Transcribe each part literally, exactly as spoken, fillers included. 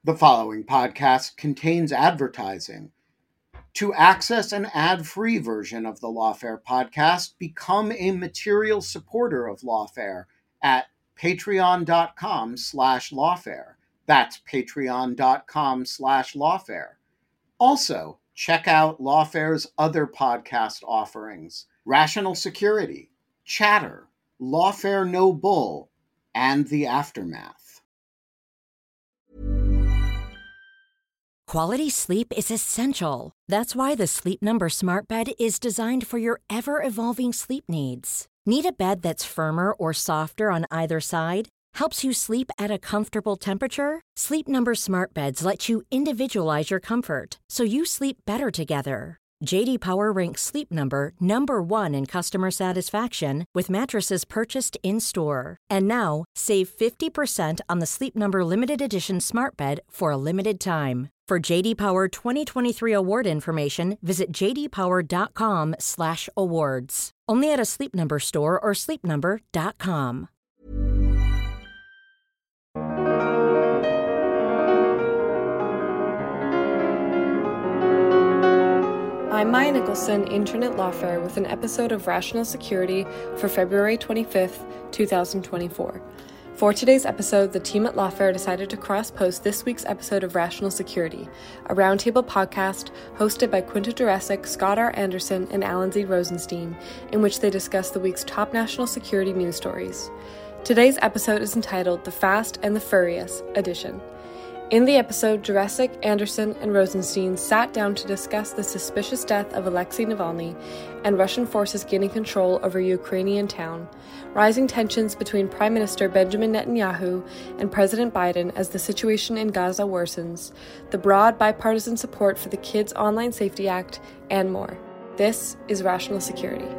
The following podcast contains advertising. To access an ad-free version of the Lawfare podcast, become a material supporter of Lawfare at patreon.com slash lawfare. That's patreon.com slash lawfare. Also, check out Lawfare's other podcast offerings: Rational Security, Chatter, Lawfare No Bull, and The Aftermath. Quality sleep is essential. That's why the Sleep Number Smart Bed is designed for your ever-evolving sleep needs. Need a bed that's firmer or softer on either side? Helps you sleep at a comfortable temperature? Sleep Number Smart Beds let you individualize your comfort so you sleep better together. J D Power ranks Sleep Number number one in customer satisfaction with mattresses purchased in-store. And now, save fifty percent on the Sleep Number Limited Edition Smart Bed for a limited time. For J D Power twenty twenty-three award information, visit jdpower.com slash awards. Only at a Sleep Number store or sleep number dot com. I'm Maya Nicholson, intern at Lawfare, with an episode of Rational Security for February twenty-fifth, twenty twenty-four. For today's episode, the team at Lawfare decided to cross-post this week's episode of Rational Security, a roundtable podcast hosted by Quinta Jurecic, Scott R. Anderson, and Alan Z. Rosenstein, in which they discuss the week's top national security news stories. Today's episode is entitled The Fast and the Furious Edition. In the episode, Jurecic, Anderson, and Rosenstein sat down to discuss the suspicious death of Alexei Navalny and Russian forces gaining control over a Ukrainian town, rising tensions between Prime Minister Benjamin Netanyahu and President Biden as the situation in Gaza worsens, the broad bipartisan support for the Kids Online Safety Act, and more. This is Rational Security.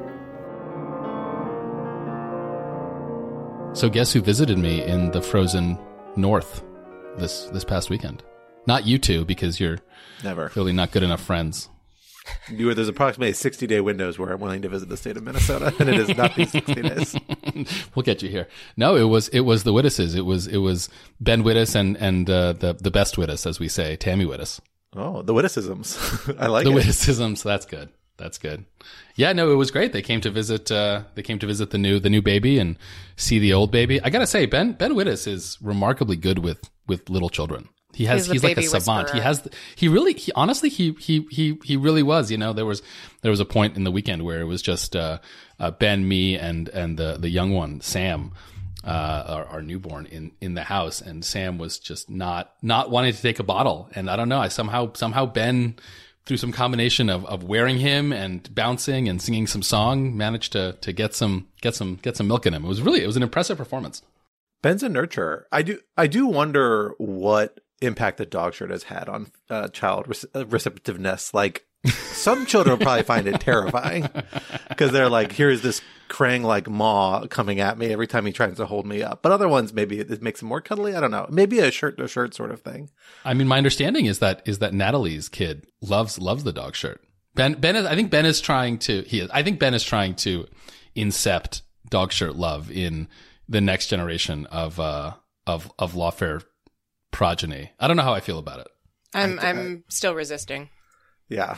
So guess who visited me in the frozen north this this past weekend? Not you two, because you're never clearly not good enough friends. You were, there's approximately sixty-day windows where I'm willing to visit the state of Minnesota, and it is not these sixty days. We'll get you here. No, it was it was the Wittises. It was it was Ben Wittes and and uh, the the best Wittes, as we say, Tammy Wittes. Oh, the witticisms. I like the it. The witticisms. That's good. That's good. Yeah, no, it was great. They came to visit. Uh, they came to visit the new the new baby and see the old baby. I gotta say, Ben Ben Wittes is remarkably good with with little children. He has he's, he's like a savant. Whisperer. He has he really he honestly he he he he really was. You know, there was there was a point in the weekend where it was just uh, uh, Ben, me, and and the the young one Sam, uh, our, our newborn in in the house, and Sam was just not not wanting to take a bottle. And I don't know. I somehow somehow Ben, through some combination of, of wearing him and bouncing and singing some song, managed to to get some get some get some milk in him. It was really it was an impressive performance. Ben's a nurturer. I do I do wonder what impact the dog shirt has had on uh, child re- receptiveness. Like, some children will probably find it terrifying because they're like, here's this Krang like maw coming at me every time he tries to hold me up. But other ones, maybe it makes them more cuddly. I don't know. Maybe a shirt to shirt sort of thing. I mean, my understanding is that is that Natalie's kid loves loves the dog shirt. Ben Ben is, I think Ben is trying to he is, I think Ben is trying to incept dog shirt love in the next generation of uh of of Lawfare progeny. I don't know how I feel about it. I'm I, I'm still resisting. Yeah.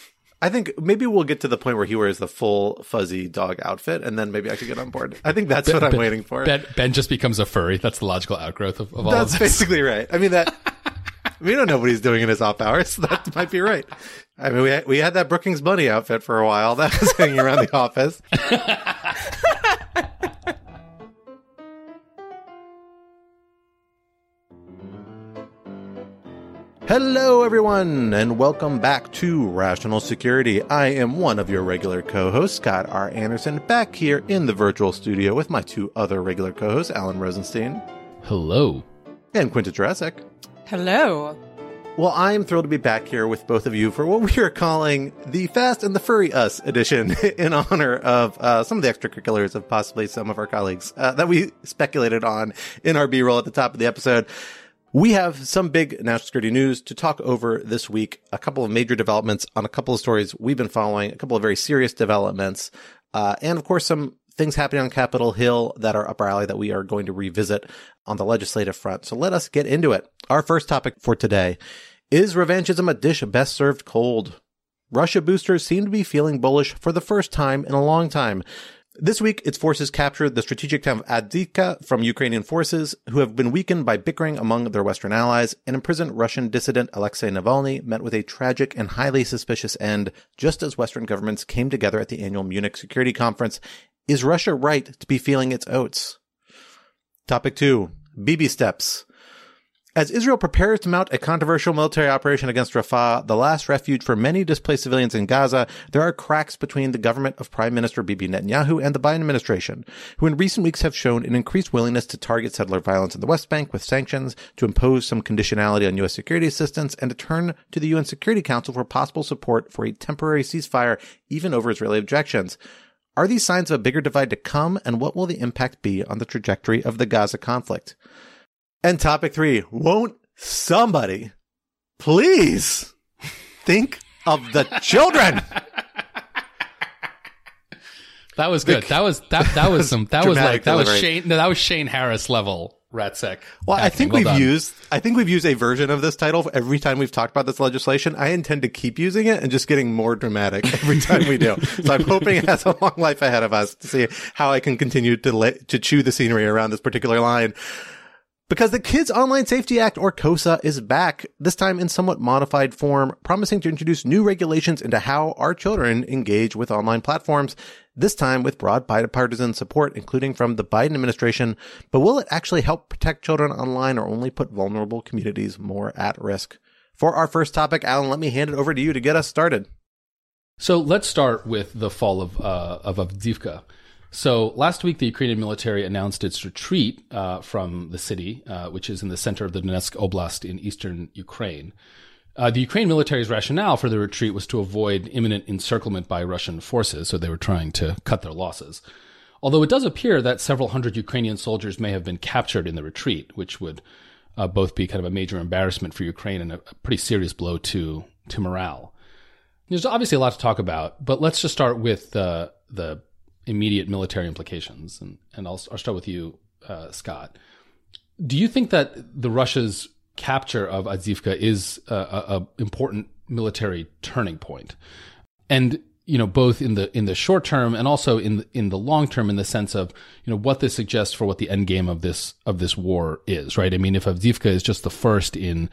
I think maybe we'll get to the point where he wears the full fuzzy dog outfit, and then maybe I could get on board. I think that's ben, what I'm ben, waiting for. Ben, Ben just becomes a furry. That's the logical outgrowth of, of all that's of this. That's basically right. I mean, that we don't know what he's doing in his off hours. So that might be right. I mean, we had, we had that Brookings Bunny outfit for a while. That was hanging around the office. Hello, everyone, and welcome back to Rational Security. I am one of your regular co-hosts, Scott R. Anderson, back here in the virtual studio with my two other regular co-hosts, Alan Rosenstein. Hello. And Quinta Jurecic. Hello. Well, I'm thrilled to be back here with both of you for what we are calling the Fast and the Furry Us edition in honor of uh, some of the extracurriculars of possibly some of our colleagues uh, that we speculated on in our B-roll at the top of the episode. We have some big national security news to talk over this week, a couple of major developments on a couple of stories we've been following, a couple of very serious developments, uh, and of course some things happening on Capitol Hill that are up our alley that we are going to revisit on the legislative front. So let us get into it. Our first topic for today is revanchism a dish best served cold? Russia boosters seem to be feeling bullish for the first time in a long time. This week, its forces captured the strategic town of Avdiivka from Ukrainian forces, who have been weakened by bickering among their Western allies. An imprisoned Russian dissident, Alexei Navalny, met with a tragic and highly suspicious end, just as Western governments came together at the annual Munich Security Conference. Is Russia right to be feeling its oats? Topic two, Bibi steps. As Israel prepares to mount a controversial military operation against Rafah, the last refuge for many displaced civilians in Gaza, there are cracks between the government of Prime Minister Bibi Netanyahu and the Biden administration, who in recent weeks have shown an increased willingness to target settler violence in the West Bank with sanctions, to impose some conditionality on U S security assistance, and to turn to the U N Security Council for possible support for a temporary ceasefire, even over Israeli objections. Are these signs of a bigger divide to come, and what will the impact be on the trajectory of the Gaza conflict? And topic three, won't somebody please think of the children? That was good. That was that that was some that was like that delivery. was Shane no, that was Shane Harris level Ratsek. Well, I acting. think Well we've done. used I think we've used a version of this title every time we've talked about this legislation. I intend to keep using it and just getting more dramatic every time we do. So I'm hoping it has a long life ahead of us to see how I can continue to let, to chew the scenery around this particular line. Because the Kids Online Safety Act, or KOSA, is back, this time in somewhat modified form, promising to introduce new regulations into how our children engage with online platforms, this time with broad bipartisan support, including from the Biden administration. But will it actually help protect children online or only put vulnerable communities more at risk? For our first topic, Alan, let me hand it over to you to get us started. So let's start with the fall of uh, of Avdiivka. So last week, the Ukrainian military announced its retreat uh, from the city, uh, which is in the center of the Donetsk Oblast in eastern Ukraine. Uh, the Ukraine military's rationale for the retreat was to avoid imminent encirclement by Russian forces, so they were trying to cut their losses. Although it does appear that several hundred Ukrainian soldiers may have been captured in the retreat, which would uh, both be kind of a major embarrassment for Ukraine and a, a pretty serious blow to to morale. There's obviously a lot to talk about, but let's just start with uh, the immediate military implications. And, and I'll, I'll start with you, uh, Scott. Do you think that the Russia's capture of Avdiivka is a, a, a important military turning point? And, you know, both in the in the short term and also in the, in the long term, in the sense of, you know, what this suggests for what the end game of this of this war is, right? I mean, if Avdiivka is just the first in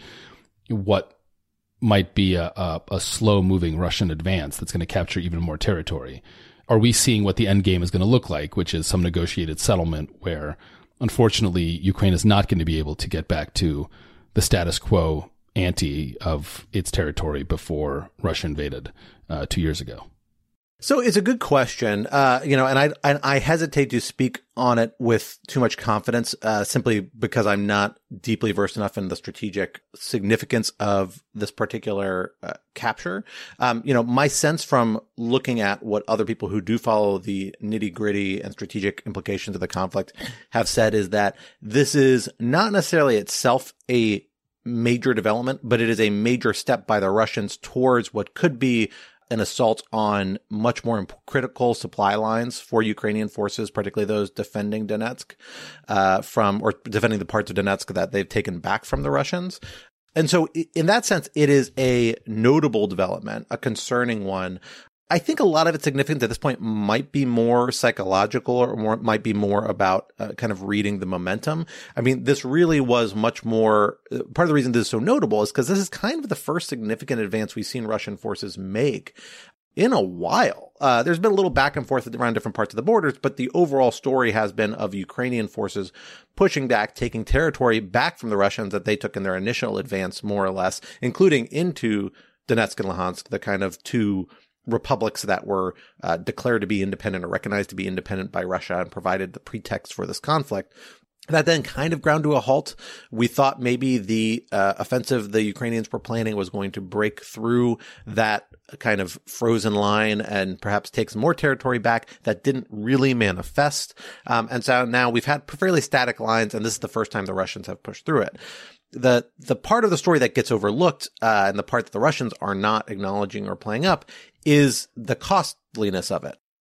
what might be a, a, a slow moving Russian advance that's going to capture even more territory, are we seeing what the end game is going to look like, which is some negotiated settlement where, unfortunately, Ukraine is not going to be able to get back to the status quo ante of its territory before Russia invaded uh, two years ago? So it's a good question, uh, you know, and I, and I hesitate to speak on it with too much confidence, uh, simply because I'm not deeply versed enough in the strategic significance of this particular uh, capture. Um, you know, my sense from looking at what other people who do follow the nitty gritty and strategic implications of the conflict have said is that this is not necessarily itself a major development, but it is a major step by the Russians towards what could be an assault on much more imp- critical supply lines for Ukrainian forces, particularly those defending Donetsk, uh, from, or defending the parts of Donetsk that they've taken back from the Russians. And so in that sense, it is a notable development, a concerning one. I think a lot of its significance at this point might be more psychological, or more, might be more about uh, kind of reading the momentum. I mean, this really was much more, part of the reason this is so notable is because this is kind of the first significant advance we've seen Russian forces make in a while. Uh, there's been a little back and forth around different parts of the borders, but the overall story has been of Ukrainian forces pushing back, taking territory back from the Russians that they took in their initial advance, more or less, including into Donetsk and Luhansk, the kind of two republics that were uh, declared to be independent or recognized to be independent by Russia and provided the pretext for this conflict. That then kind of ground to a halt. We thought maybe the uh, offensive the Ukrainians were planning was going to break through that kind of frozen line and perhaps take some more territory back. That didn't really manifest. Um, and so now we've had fairly static lines, and this is the first time the Russians have pushed through it. The the part of the story that gets overlooked, uh, and the part that the Russians are not acknowledging or playing up, is the costliness of it.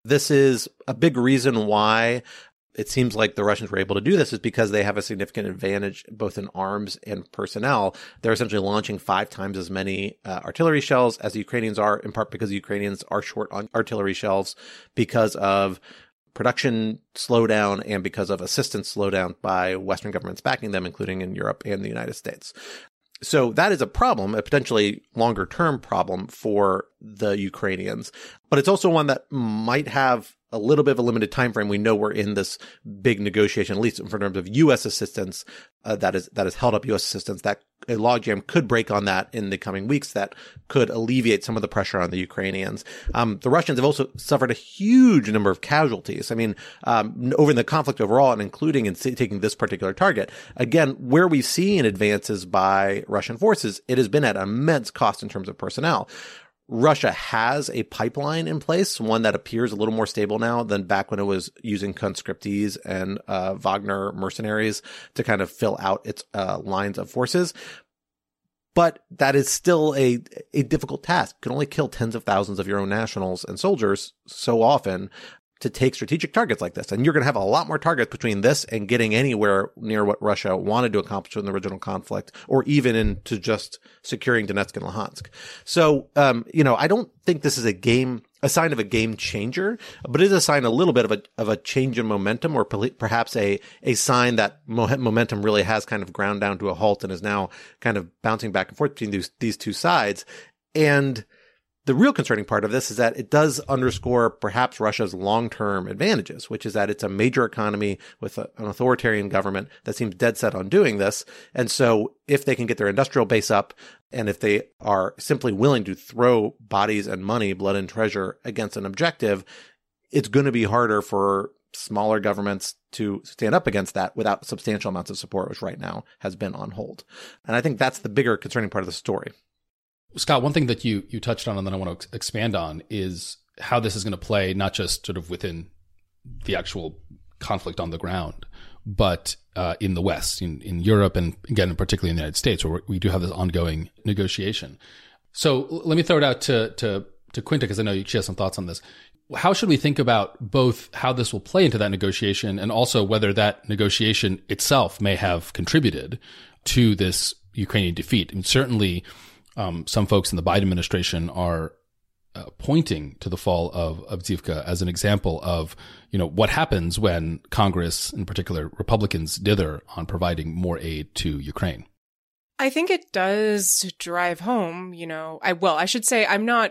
This is a big reason why it seems like the Russians were able to do this is because they have a significant advantage both in arms and personnel. They're essentially launching five times as many uh, artillery shells as the Ukrainians are, in part because the Ukrainians are short on artillery shells because of production slowdown and because of assistance slowdown by Western governments backing them, including in Europe and the United States. So that is a problem, a potentially longer term problem for the Ukrainians, but it's also one that might have a little bit of a limited time frame. We know we're in this big negotiation, at least in terms of U S assistance, uh, that is that has held up U S assistance. That a logjam could break on that in the coming weeks. That could alleviate some of the pressure on the Ukrainians. Um, the Russians have also suffered a huge number of casualties. I mean, um, over the conflict overall, and including in taking this particular target. Again, where we've seen advances by Russian forces, it has been at immense cost in terms of personnel. Russia has a pipeline in place, one that appears a little more stable now than back when it was using conscriptees and uh, Wagner mercenaries to kind of fill out its uh, lines of forces. But that is still a a difficult task. You can only kill tens of thousands of your own nationals and soldiers so often to take strategic targets like this. And you're going to have a lot more targets between this and getting anywhere near what Russia wanted to accomplish in the original conflict, or even into just securing Donetsk and Luhansk. So, um, you know, I don't think this is a game, a sign of a game changer, but it is a sign a little bit of a, of a change in momentum, or perhaps a, a sign that momentum really has kind of ground down to a halt and is now kind of bouncing back and forth between these, these two sides. And the real concerning part of this is that it does underscore perhaps Russia's long-term advantages, which is that it's a major economy with a, an authoritarian government that seems dead set on doing this. And so if they can get their industrial base up, and if they are simply willing to throw bodies and money, blood and treasure against an objective, it's going to be harder for smaller governments to stand up against that without substantial amounts of support, which right now has been on hold. And I think that's the bigger concerning part of the story. Scott, one thing that you you touched on and that I want to expand on is how this is going to play, not just sort of within the actual conflict on the ground, but uh, in the West, in, in Europe, and again, particularly in the United States, where we do have this ongoing negotiation. So let me throw it out to to, to Quinta, because I know she has some thoughts on this. How should we think about both how this will play into that negotiation and also whether that negotiation itself may have contributed to this Ukrainian defeat? I mean, certainly, Um, some folks in the Biden administration are uh, pointing to the fall of Avdiivka as an example of, you know, what happens when Congress, in particular Republicans, dither on providing more aid to Ukraine. I think it does drive home, you know, I, well, I should say I'm not,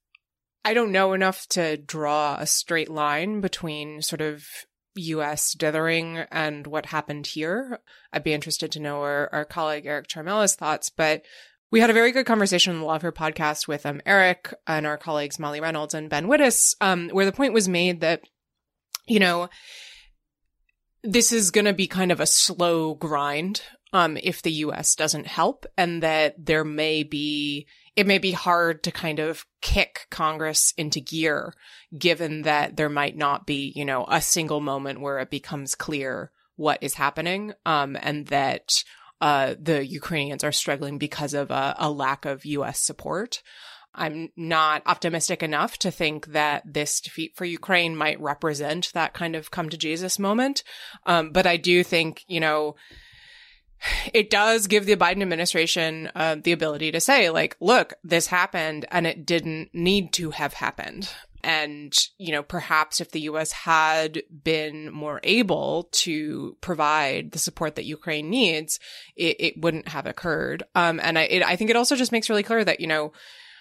I don't know enough to draw a straight line between sort of U S dithering and what happened here. I'd be interested to know our, our colleague Eric Charmela's thoughts, but we had a very good conversation on the Lawfare podcast with um, Eric and our colleagues Molly Reynolds and Ben Wittes, um, where the point was made that, you know, this is going to be kind of a slow grind um, if the U S doesn't help, and that there may be, it may be hard to kind of kick Congress into gear, given that there might not be, you know, a single moment where it becomes clear what is happening, um, and that Uh, the Ukrainians are struggling because of a, a lack of U S support. I'm not optimistic enough to think that this defeat for Ukraine might represent that kind of come to Jesus moment. Um, but I do think, you know, it does give the Biden administration uh, the ability to say, like, look, this happened and it didn't need to have happened. And, you know, perhaps if the U S had been more able to provide the support that Ukraine needs, it, it wouldn't have occurred. Um, and I, it, I think it also just makes really clear that, you know,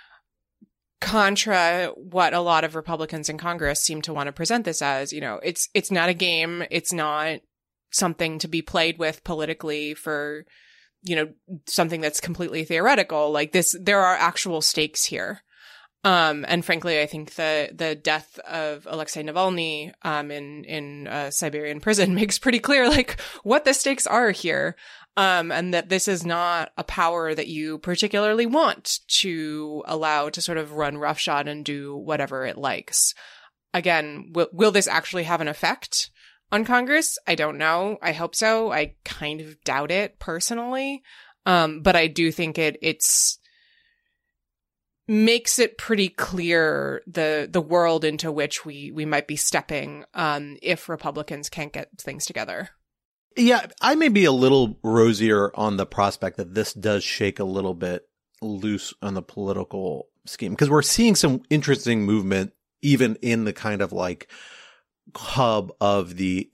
contra what a lot of Republicans in Congress seem to want to present this as, you know, it's it's not a game. It's not something to be played with politically for, you know, something that's completely theoretical. Like this, there are actual stakes here. Um, and frankly, I think the, the death of Alexei Navalny, um, in, in, uh, Siberian prison makes pretty clear, like, what the stakes are here. Um, and that this is not a power that you particularly want to allow to sort of run roughshod and do whatever it likes. Again, will, will this actually have an effect on Congress? I don't know. I hope so. I kind of doubt it personally. Um, but I do think it, it's, makes it pretty clear the the world into which we we might be stepping um, if Republicans can't get things together. Yeah, I may be a little rosier on the prospect that this does shake a little bit loose on the political scheme, because we're seeing some interesting movement even in the kind of like hub of the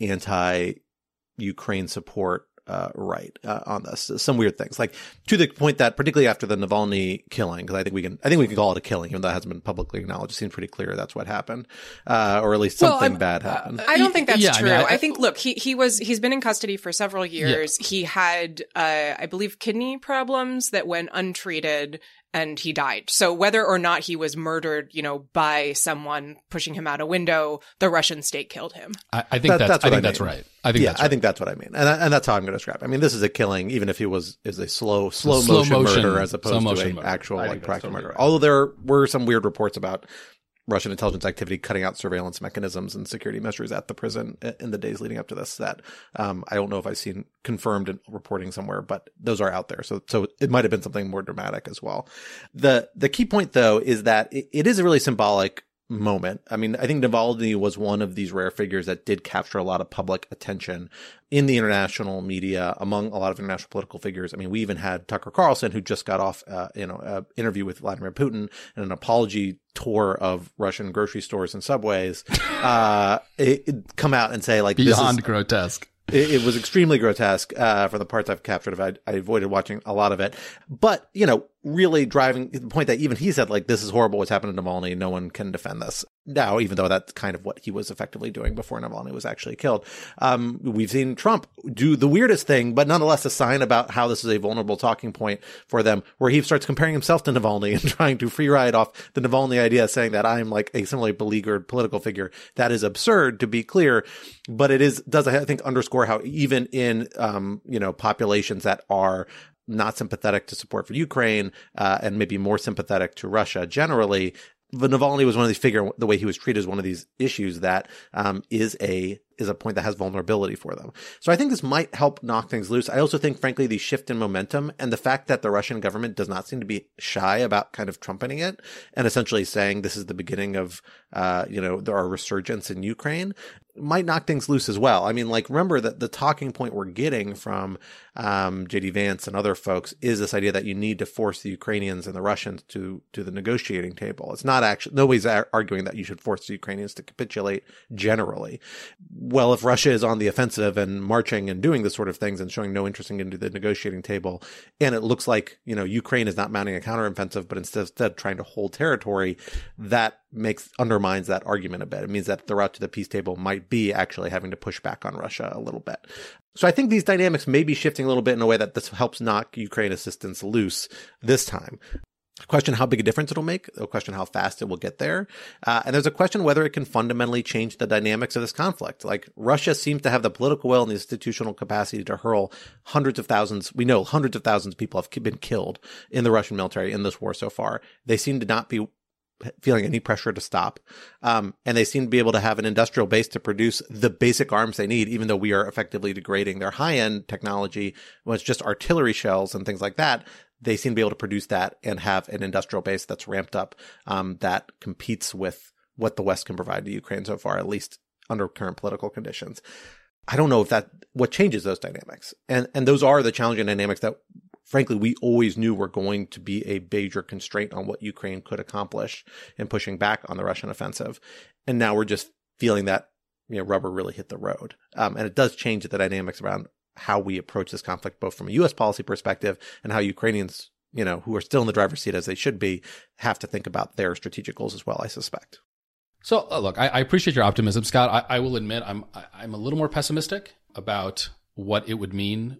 anti-Ukraine support Uh, right, uh, on this. Some weird things, like to the point that particularly after the Navalny killing, because I think we can, I think we can call it a killing, even though that hasn't been publicly acknowledged. It seems pretty clear that's what happened, uh, or at least something well, bad happened. I don't think that's yeah, true. I, mean, I, I think, look, he he was he's been in custody for several years. Yeah. He had, uh, I believe, kidney problems that went untreated, and he died. So whether or not he was murdered, you know, by someone pushing him out a window, the Russian state killed him. I, I think that, that's, that's I think I that's right. I think yeah, that's right. I think that's what I mean, and and that's how I'm going to describe it. I mean, this is a killing, even if he was is a slow, slow, slow motion, motion murder as opposed to an murder. actual like practical totally murder. Right. Although there were some weird reports about Russian intelligence activity cutting out surveillance mechanisms and security measures at the prison in the days leading up to this that um, I don't know if I've seen confirmed in reporting somewhere, but those are out there. So so it might have been something more dramatic as well. The the key point, though, is that it, it is a really symbolic moment. I mean, I think Navalny was one of these rare figures that did capture a lot of public attention in the international media, among a lot of international political figures. I mean, we even had Tucker Carlson, who just got off, uh, you know, an interview with Vladimir Putin and an apology tour of Russian grocery stores and subways, uh, it, it come out and say like, beyond this is grotesque. It, it was extremely grotesque, uh, for the parts I've captured. I, I avoided watching a lot of it, but, you know, really driving the point that even he said, like, this is horrible what's happened to Navalny. No one can defend this now, even though that's kind of what he was effectively doing before Navalny was actually killed. Um, we've seen Trump do the weirdest thing, but nonetheless a sign about how this is a vulnerable talking point for them, where he starts comparing himself to Navalny and trying to free ride off the Navalny idea, saying that I'm like a similarly beleaguered political figure. That is absurd, to be clear, but it is, does, I think, underscore how even in, um, you know, populations that are not sympathetic to support for Ukraine, uh, and maybe more sympathetic to Russia generally, but Navalny was one of these figure, the way he was treated is one of these issues that, um, is a, is a point that has vulnerability for them. So I think this might help knock things loose. I also think, frankly, the shift in momentum and the fact that the Russian government does not seem to be shy about kind of trumpeting it and essentially saying this is the beginning of, uh, you know, there are resurgence in Ukraine might knock things loose as well. I mean, like, remember that the talking point we're getting from, um, J D Vance and other folks is this idea that you need to force the Ukrainians and the Russians to, to the negotiating table. It's not actually, nobody's arguing that you should force the Ukrainians to capitulate generally. Well, if Russia is on the offensive and marching and doing this sort of things and showing no interest in getting to the negotiating table, and it looks like, you know, Ukraine is not mounting a counteroffensive, but instead, instead trying to hold territory, that makes, undermines that argument a bit. It means that the route to the peace table might be actually having to push back on Russia a little bit. So I think these dynamics may be shifting a little bit in a way that this helps knock Ukraine assistance loose this time. A question how big a difference it'll make, a question how fast it will get there. Uh, and there's a question whether it can fundamentally change the dynamics of this conflict. Like, Russia seems to have the political will and the institutional capacity to hurl hundreds of thousands, we know hundreds of thousands of people have been killed in the Russian military in this war so far. They seem to not be feeling any pressure to stop. Um, and they seem to be able to have an industrial base to produce the basic arms they need, even though we are effectively degrading their high-end technology when it's just artillery shells and things like that. They seem to be able to produce that and have an industrial base that's ramped up, um, that competes with what the West can provide to Ukraine so far, at least under current political conditions. I don't know if that, what changes those dynamics. And, and those are the challenging dynamics that, frankly, we always knew were going to be a major constraint on what Ukraine could accomplish in pushing back on the Russian offensive. And now we're just feeling that, you know, rubber really hit the road. Um, and it does change the dynamics around how we approach this conflict, both from a U S policy perspective and how Ukrainians, you know, who are still in the driver's seat as they should be, have to think about their strategic goals as well, I suspect. So uh, look, I, I appreciate your optimism, Scott. I, I will admit I'm I'm a little more pessimistic about what it would mean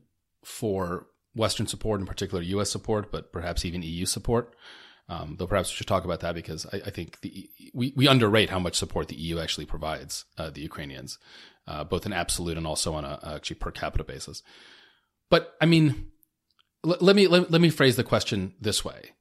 for Western support, in particular U S support, but perhaps even E U support. Um, though perhaps we should talk about that because I, I think the, we, we underrate how much support the E U actually provides uh, the Ukrainians, uh, both in absolute and also on a actually per capita basis. But I mean, l- let me let, let me phrase the question this way: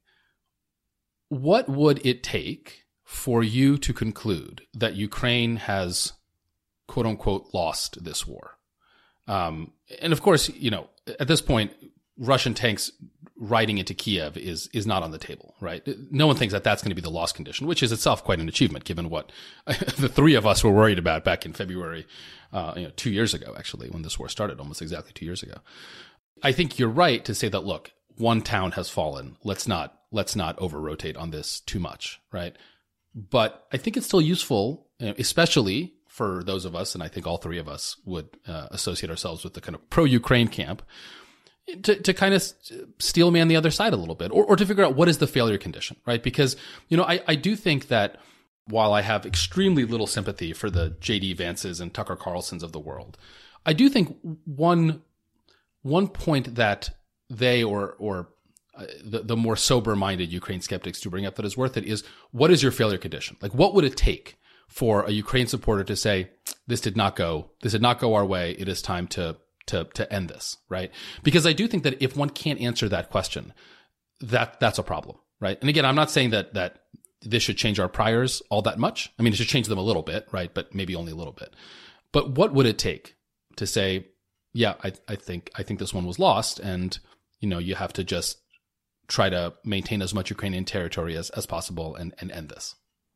what would it take for you to conclude that Ukraine has, quote unquote, lost this war? Um, and of course, you know, at this point, Russian tanks riding into Kiev is is not on the table, right? No one thinks that that's going to be the loss condition, which is itself quite an achievement, given what the three of us were worried about back in February, uh, you know, two years ago, actually, when this war started, almost exactly two years ago. I think you're right to say that, look, one town has fallen. Let's not let's not over-rotate on this too much, right? But I think it's still useful, especially for those of us, and I think all three of us would uh, associate ourselves with the kind of pro-Ukraine camp, to, to kind of steel man the other side a little bit, or, or to figure out what is the failure condition, right? Because, you know, I, I do think that while I have extremely little sympathy for the J D Vances and Tucker Carlsons of the world, I do think one one point that they or or uh, the, the more sober-minded Ukraine skeptics do bring up that is worth it is, what is your failure condition? Like, what would it take for a Ukraine supporter to say, this did not go, this did not go our way, it is time to to to end this, right? Because I do think that if one can't answer that question, that that's a problem, right? And again, I'm not saying that that this should change our priors all that much. I mean, it should change them a little bit, right? But maybe only a little bit. But what would it take to say, yeah, I, I think I think this one was lost, and you know, you have to just try to maintain as much Ukrainian territory as, as possible and, and end this?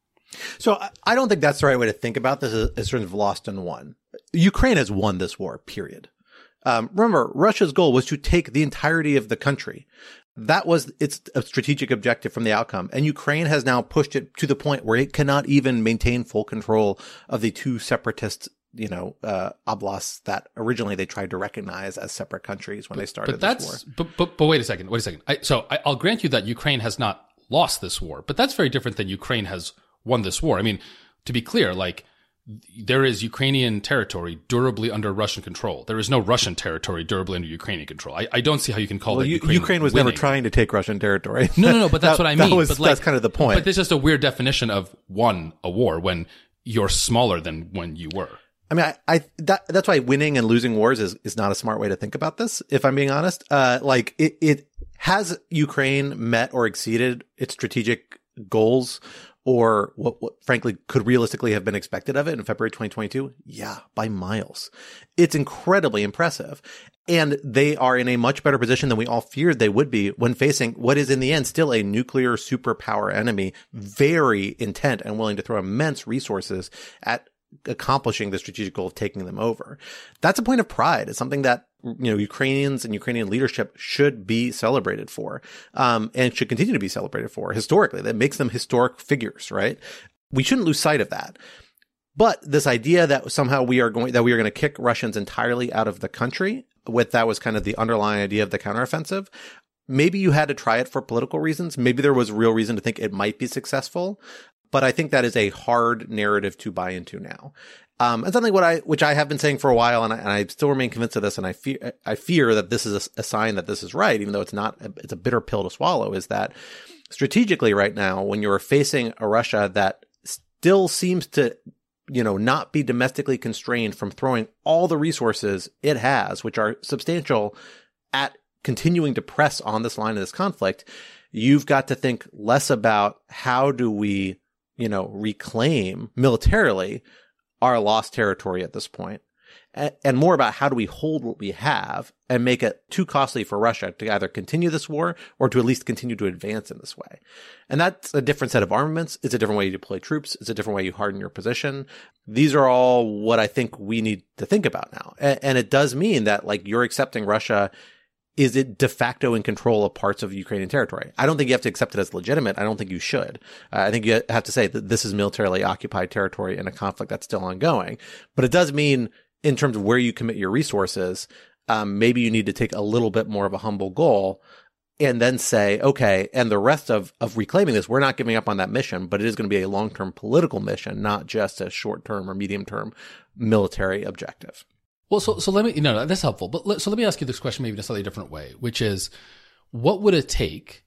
So I don't think that's the right way to think about this as, as sort of lost and won. Ukraine has won this war, period. Um, remember, Russia's goal was to take the entirety of the country. That was its a strategic objective from the outcome. And Ukraine has now pushed it to the point where it cannot even maintain full control of the two separatist, you know, uh, oblasts that originally they tried to recognize as separate countries when but, they started but that's, this war. But, but, but wait a second, wait a second. I, so I, I'll grant you that Ukraine has not lost this war, but that's very different than Ukraine has won this war. I mean, to be clear, like, there is Ukrainian territory durably under Russian control. There is no Russian territory durably under Ukrainian control. I, I don't see how you can call well, that you, Ukraine Ukraine was winning. never trying to take Russian territory. No, no, no, but that's that, what I mean. That was, but like, that's kind of the point. But there's just a weird definition of won a war when you're smaller than when you were. I mean, I, I that, that's why winning and losing wars is, is not a smart way to think about this, if I'm being honest. Uh, like, it, it has Ukraine met or exceeded its strategic goals, or what, what frankly could realistically have been expected of it in February twenty twenty-two? Yeah, by miles. It's incredibly impressive. And they are in a much better position than we all feared they would be when facing what is in the end still a nuclear superpower enemy, very intent and willing to throw immense resources at accomplishing the strategic goal of taking them over. That's a point of pride. It's something that, you know, Ukrainians and Ukrainian leadership should be celebrated for, um, and should continue to be celebrated for historically. That makes them historic figures, right? We shouldn't lose sight of that. But this idea that somehow we are going, that we are going to kick Russians entirely out of the country, with that was kind of the underlying idea of the counteroffensive. Maybe you had to try it for political reasons. Maybe there was real reason to think it might be successful. But I think that is a hard narrative to buy into now. Um, and something what I, which I have been saying for a while, and I, and I still remain convinced of this, and I fear, I fear that this is a, a sign that this is right, even though it's not, it's a bitter pill to swallow, is that strategically right now, when you're facing a Russia that still seems to, you know, not be domestically constrained from throwing all the resources it has, which are substantial, at continuing to press on this line of this conflict, you've got to think less about how do we, you know, reclaim militarily our lost territory at this point, and more about how do we hold what we have and make it too costly for Russia to either continue this war or to at least continue to advance in this way. And that's a different set of armaments. It's a different way you deploy troops. It's a different way you harden your position. These are all what I think we need to think about now. And, and it does mean that, like, you're accepting Russia is it de facto in control of parts of Ukrainian territory. I don't think you have to accept it as legitimate. I don't think you should. Uh, I think you have to say that this is militarily occupied territory in a conflict that's still ongoing. But it does mean, in terms of where you commit your resources, um, maybe you need to take a little bit more of a humble goal and then say, okay, and the rest of, of reclaiming this, we're not giving up on that mission, but it is going to be a long-term political mission, not just a short-term or medium-term military objective. Well, so so let me, no, no, that's helpful. But let, so let me ask you this question maybe in a slightly different way, which is, what would it take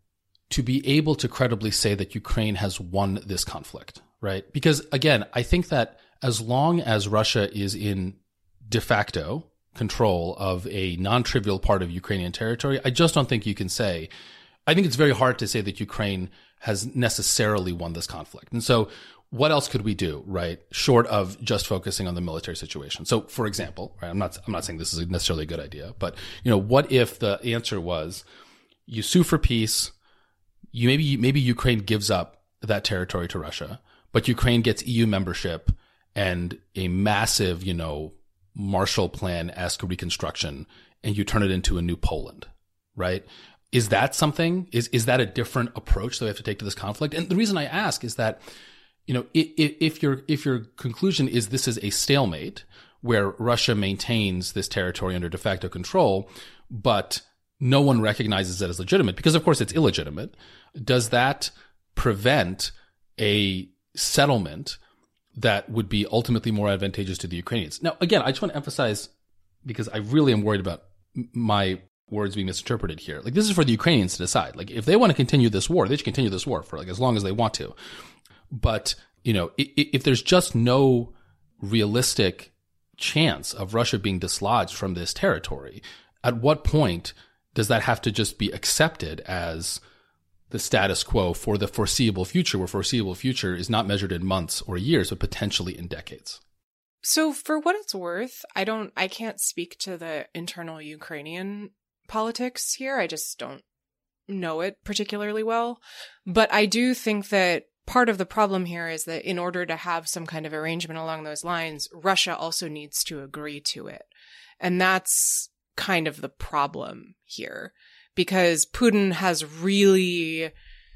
to be able to credibly say that Ukraine has won this conflict, right? Because again, I think that as long as Russia is in de facto control of a non-trivial part of Ukrainian territory, I just don't think you can say, I think it's very hard to say that Ukraine has necessarily won this conflict. And so what else could we do, right? Short of just focusing on the military situation. So, for example, right, I'm not, I'm not saying this is necessarily a good idea, but, you know, what if the answer was you sue for peace. You maybe maybe Ukraine gives up that territory to Russia, but Ukraine gets E U membership and a massive, you know, Marshall Plan-esque reconstruction, and you turn it into a new Poland, right? Is that something? Is is that a different approach that we have to take to this conflict? And the reason I ask is that, you know, if, if your if your conclusion is this is a stalemate where Russia maintains this territory under de facto control, but no one recognizes it as legitimate, because of course it's illegitimate, does that prevent a settlement that would be ultimately more advantageous to the Ukrainians? Now, again, I just want to emphasize, because I really am worried about my words being misinterpreted here. Like, this is for the Ukrainians to decide. Like, if they want to continue this war, they should continue this war for like as long as they want to. But, you know, if, if there's just no realistic chance of Russia being dislodged from this territory, at what point does that have to just be accepted as the status quo for the foreseeable future, where foreseeable future is not measured in months or years, but potentially in decades? So for what it's worth, I don't, I can't speak to the internal Ukrainian politics here. I just don't know it particularly well. But I do think that part of the problem here is that in order to have some kind of arrangement along those lines, Russia also needs to agree to it. And that's kind of the problem here, because Putin has really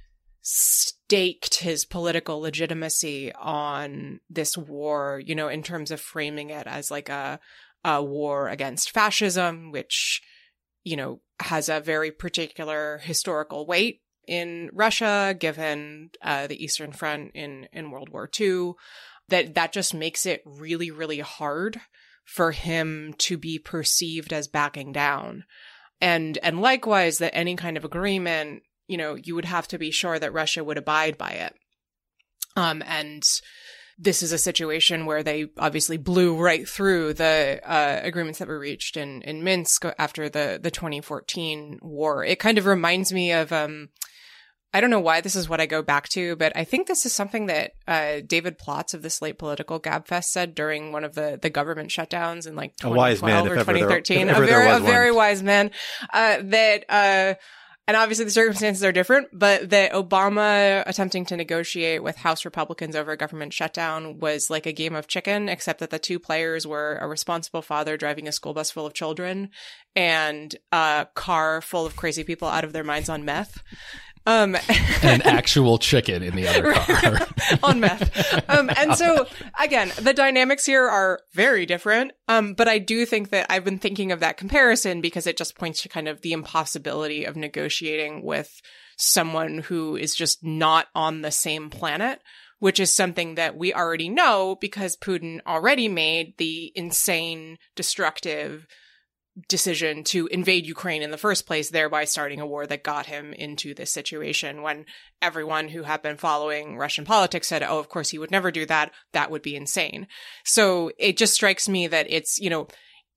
staked his political legitimacy on this war, you know, in terms of framing it as like a, a war against fascism, which, you know, has a very particular historical weight in Russia, given uh, the Eastern Front in, in World War Two, that that just makes it really, really hard for him to be perceived as backing down. And and likewise, that any kind of agreement, you know, you would have to be sure that Russia would abide by it. Um, and this is a situation where they obviously blew right through the uh, agreements that were reached in, in Minsk after the, the twenty fourteen war. It kind of reminds me of, um, I don't know why this is what I go back to, but I think this is something that uh, David Plotz of the Slate Political Gabfest said during one of the, the government shutdowns in like twenty twelve or twenty thirteen. There, a very, a very wise man. Uh, that, uh, and obviously the circumstances are different, but that Obama attempting to negotiate with House Republicans over a government shutdown was like a game of chicken, except that the two players were a responsible father driving a school bus full of children and a car full of crazy people out of their minds on meth. Um, and an actual chicken in the other car. On meth. Um, and so, again, the dynamics here are very different. Um, but I do think that I've been thinking of that comparison because it just points to kind of the impossibility of negotiating with someone who is just not on the same planet, which is something that we already know because Putin already made the insane, destructive decision to invade Ukraine in the first place, thereby starting a war that got him into this situation when everyone who had been following Russian politics said, oh, of course he would never do that. That would be insane. So it just strikes me that it's, you know,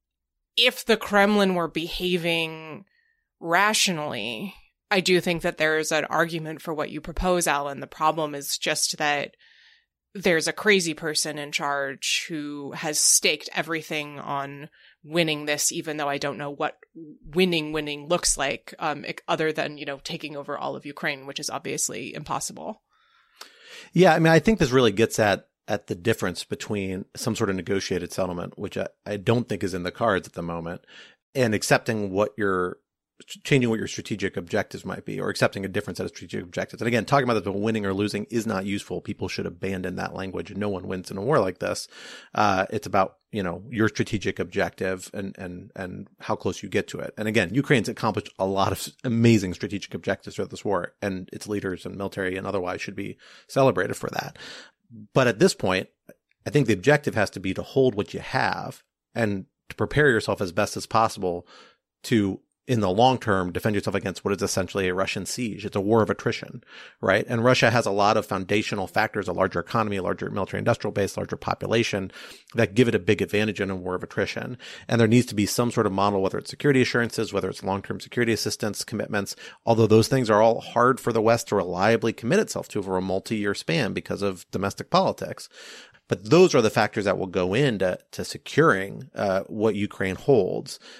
if the Kremlin were behaving rationally, I do think that there's an argument for what you propose, Alan. The problem is just that there's a crazy person in charge who has staked everything on winning this, even though I don't know what winning winning looks like, um, other than, you know, taking over all of Ukraine, which is obviously impossible. Yeah, I mean, I think this really gets at at the difference between some sort of negotiated settlement, which I, I don't think is in the cards at the moment, and accepting what your changing what your strategic objectives might be, or accepting a different set of strategic objectives. And again, talking about this, winning or losing is not useful. People should abandon that language, and no one wins in a war like this. Uh, it's about, you know, your strategic objective and, and, and how close you get to it. And again, Ukraine's accomplished a lot of amazing strategic objectives throughout this war, and its leaders and military and otherwise should be celebrated for that. But at this point, I think the objective has to be to hold what you have and to prepare yourself as best as possible to, in the long term, defend yourself against what is essentially a Russian siege. It's a war of attrition, right? And Russia has a lot of foundational factors, a larger economy, a larger military industrial base, larger population that give it a big advantage in a war of attrition. And there needs to be some sort of model, whether it's security assurances, whether it's long-term security assistance commitments, although those things are all hard for the West to reliably commit itself to over a multi-year span because of domestic politics. But those are the factors that will go into to securing uh, what Ukraine holds.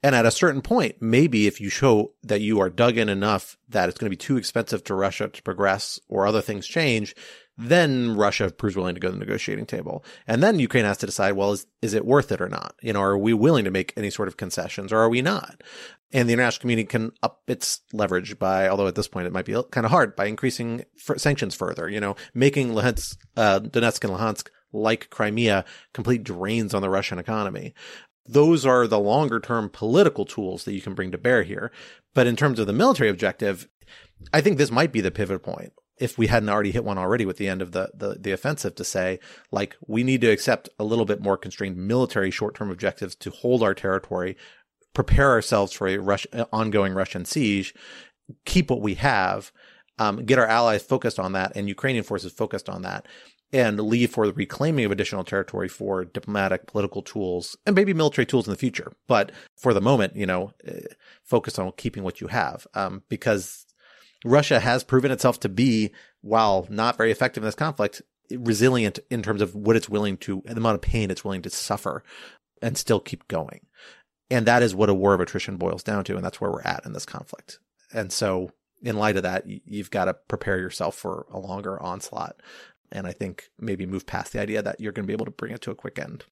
And at a certain point, maybe if you show that you are dug in enough that it's going to be too expensive to Russia to progress or other things change, then Russia proves willing to go to the negotiating table. And then Ukraine has to decide, well, is, is it worth it or not? You know, are we willing to make any sort of concessions or are we not? And the international community can up its leverage by, although at this point it might be kind of hard, by increasing f- sanctions further, you know, making Luhansk, uh, Donetsk and Luhansk, like Crimea, complete drains on the Russian economy. Those are the longer term political tools that you can bring to bear here. But in terms of the military objective, I think this might be the pivot point. If we hadn't already hit one already with the end of the, the, the offensive, to say, like, we need to accept a little bit more constrained military short-term objectives to hold our territory, prepare ourselves for a Rush, ongoing Russian siege, keep what we have, um, get our allies focused on that and Ukrainian forces focused on that, and leave for the reclaiming of additional territory for diplomatic, political tools, and maybe military tools in the future. But for the moment, you know, focus on keeping what you have, um, because Russia has proven itself to be, while not very effective in this conflict, resilient in terms of what it's willing to, the amount of pain it's willing to suffer and still keep going. And that is what a war of attrition boils down to. And that's where we're at in this conflict. And so in light of that, you've got to prepare yourself for a longer onslaught. And I think maybe move past the idea that you're going to be able to bring it to a quick end.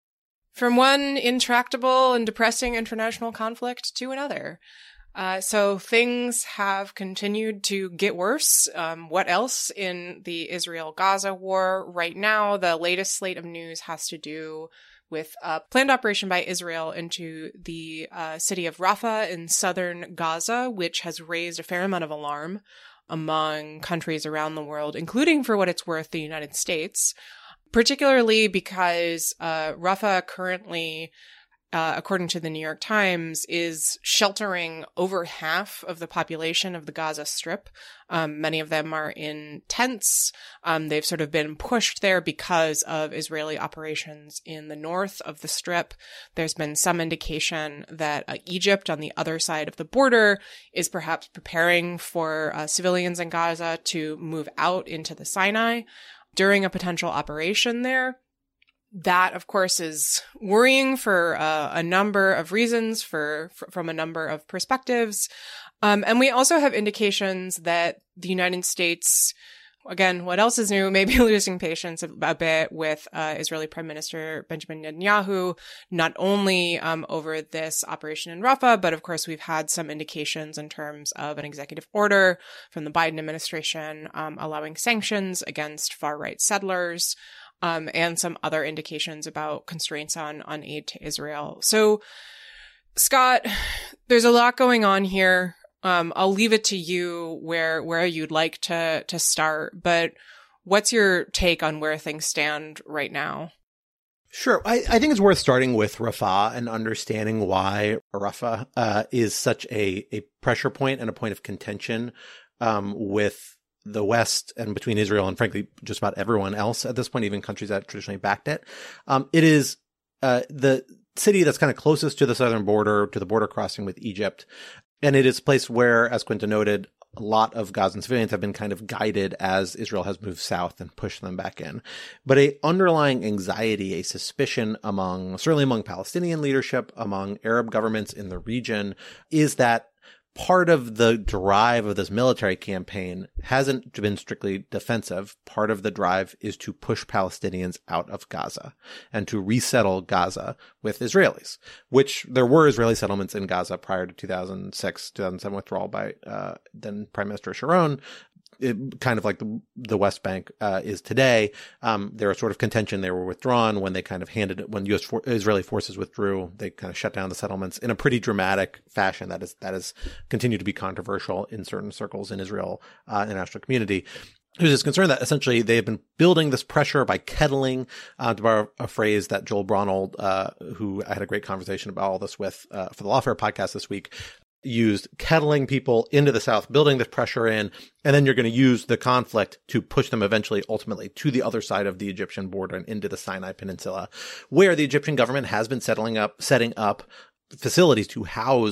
From one intractable and depressing international conflict to another. Uh, so things have continued to get worse. Um, what else in the Israel-Gaza war right now? The latest slate of news has to do with a planned operation by Israel into the uh, city of Rafah in southern Gaza, which has raised a fair amount of alarm among countries around the world, including, for what it's worth, the United States, particularly because uh, Rafah currently, Uh, according to the New York Times, is sheltering over half of the population of the Gaza Strip. Um, many of them are in tents. Um, they've sort of been pushed there because of Israeli operations in the north of the Strip. There's been some indication that uh, Egypt, on the other side of the border, is perhaps preparing for uh, civilians in Gaza to move out into the Sinai during a potential operation there. That, of course, is worrying for uh, a number of reasons, for, for from a number of perspectives. Um, and we also have indications that the United States, again, what else is new, maybe losing patience a, a bit with uh, Israeli Prime Minister Benjamin Netanyahu, not only um, over this operation in Rafah, but of course we've had some indications in terms of an executive order from the Biden administration um, allowing sanctions against far-right settlers. Um, and some other indications about constraints on, on aid to Israel. So, Scott, there's a lot going on here. Um, I'll leave it to you where where you'd like to to start. But what's your take on where things stand right now? Sure. I, I think it's worth starting with Rafah and understanding why Rafah uh, is such a, a pressure point and a point of contention um, with the West and between Israel and, frankly, just about everyone else at this point, even countries that traditionally backed it. Um, it is uh, the city that's kind of closest to the southern border, to the border crossing with Egypt. And it is a place where, as Quinta noted, a lot of Gazan civilians have been kind of guided as Israel has moved south and pushed them back in. But a underlying anxiety, a suspicion among, certainly among Palestinian leadership, among Arab governments in the region, is that part of the drive of this military campaign hasn't been strictly defensive. Part of the drive is to push Palestinians out of Gaza and to resettle Gaza with Israelis, which there were Israeli settlements in Gaza prior to two thousand six, two thousand seven withdrawal by uh, then Prime Minister Sharon. It, kind of like the, the West Bank uh, is today. Um, there was sort of contention. They were withdrawn when they kind of handed it, when U S for, Israeli forces withdrew, they kind of shut down the settlements in a pretty dramatic fashion. That is, that has continued to be controversial in certain circles in Israel, uh, international community. There's this concern that essentially they've been building this pressure by kettling, uh, to borrow a phrase that Joel Bronold, uh, who I had a great conversation about all this with, uh, for the Lawfare podcast this week, used kettling people into the South, building this pressure in, and then you're going to use the conflict to push them eventually, ultimately, to the other side of the Egyptian border and into the Sinai Peninsula, where the Egyptian government has been settling up, setting up facilities to house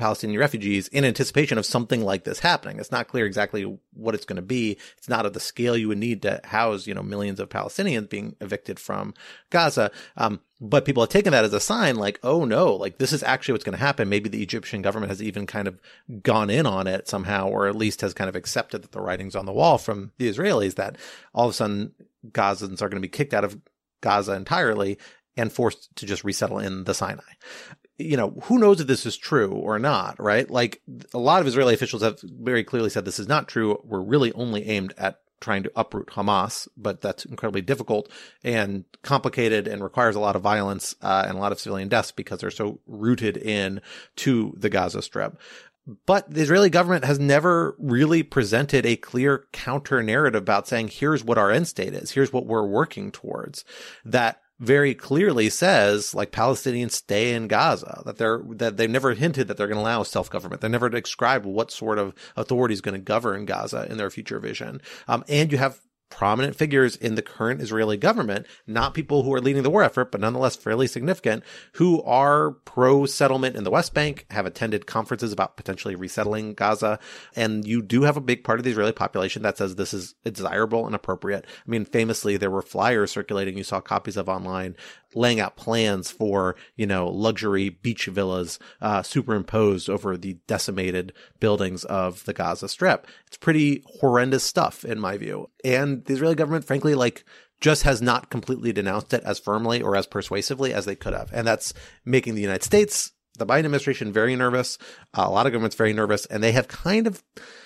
Palestinian refugees in anticipation of something like this happening. It's not clear exactly what it's going to be. It's not at the scale you would need to house, you know, millions of Palestinians being evicted from Gaza. Um, but people have taken that as a sign like, oh no, like this is actually what's going to happen. Maybe the Egyptian government has even kind of gone in on it somehow, or at least has kind of accepted that the writing's on the wall from the Israelis that all of a sudden Gazans are going to be kicked out of Gaza entirely and forced to just resettle in the Sinai. You know, who knows if this is true or not, right? Like a lot of Israeli officials have very clearly said this is not true. We're really only aimed at trying to uproot Hamas, but that's incredibly difficult and complicated and requires a lot of violence uh, and a lot of civilian deaths because they're so rooted in to the Gaza Strip. But the Israeli government has never really presented a clear counter narrative about saying, here's what our end state is. Here's what we're working towards. That very clearly says, like, Palestinians stay in Gaza, that they're, that they've never hinted that they're going to allow self-government. They've never described what sort of authority is going to govern Gaza in their future vision. Um, and you have prominent figures in the current Israeli government, not people who are leading the war effort, but nonetheless fairly significant, who are pro-settlement in the West Bank, have attended conferences about potentially resettling Gaza. And you do have a big part of the Israeli population that says this is desirable and appropriate. I mean, famously, there were flyers circulating you saw copies of online laying out plans for, you know, luxury beach villas uh, superimposed over the decimated buildings of the Gaza Strip. It's pretty horrendous stuff, in my view. And the Israeli government, frankly, like, just has not completely denounced it as firmly or as persuasively as they could have. And that's making the United States, the Biden administration, very nervous. Uh, a lot of governments very nervous. And they have kind of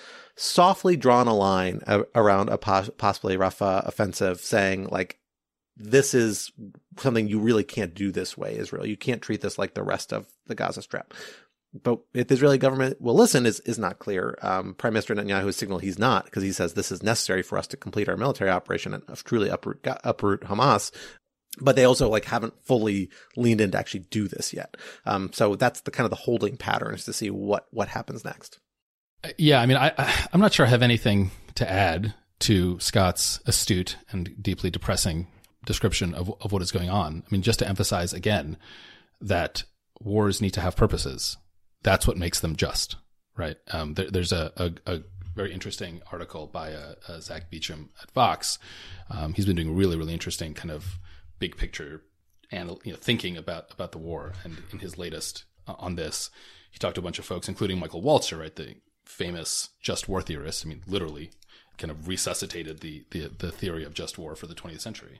softly drawn a line a- around a pos- possibly Rafah offensive, saying, like, this is something you really can't do this way, Israel. You can't treat this like the rest of the Gaza Strip. But if the Israeli government will listen is, is not clear. Um, Prime Minister Netanyahu has signaled he's not, because he says this is necessary for us to complete our military operation and truly uproot, uproot Hamas. But they also like haven't fully leaned in to actually do this yet. Um, so that's the kind of the holding pattern, is to see what, what happens next. Yeah. I mean, I, I, I'm not sure I have anything to add to Scott's astute and deeply depressing description of, of what is going on. I mean, just to emphasize again that wars need to have purposes. That's what makes them just, right? Um, there, there's a, a, a very interesting article by uh, uh, Zach Beecham at Vox. Um, he's been doing really, really interesting kind of big picture and you know thinking about about the war. And in his latest uh, on this, he talked to a bunch of folks, including Michael Walzer, right, the famous just war theorist. I mean, literally kind of resuscitated the, the the theory of just war for the twentieth century.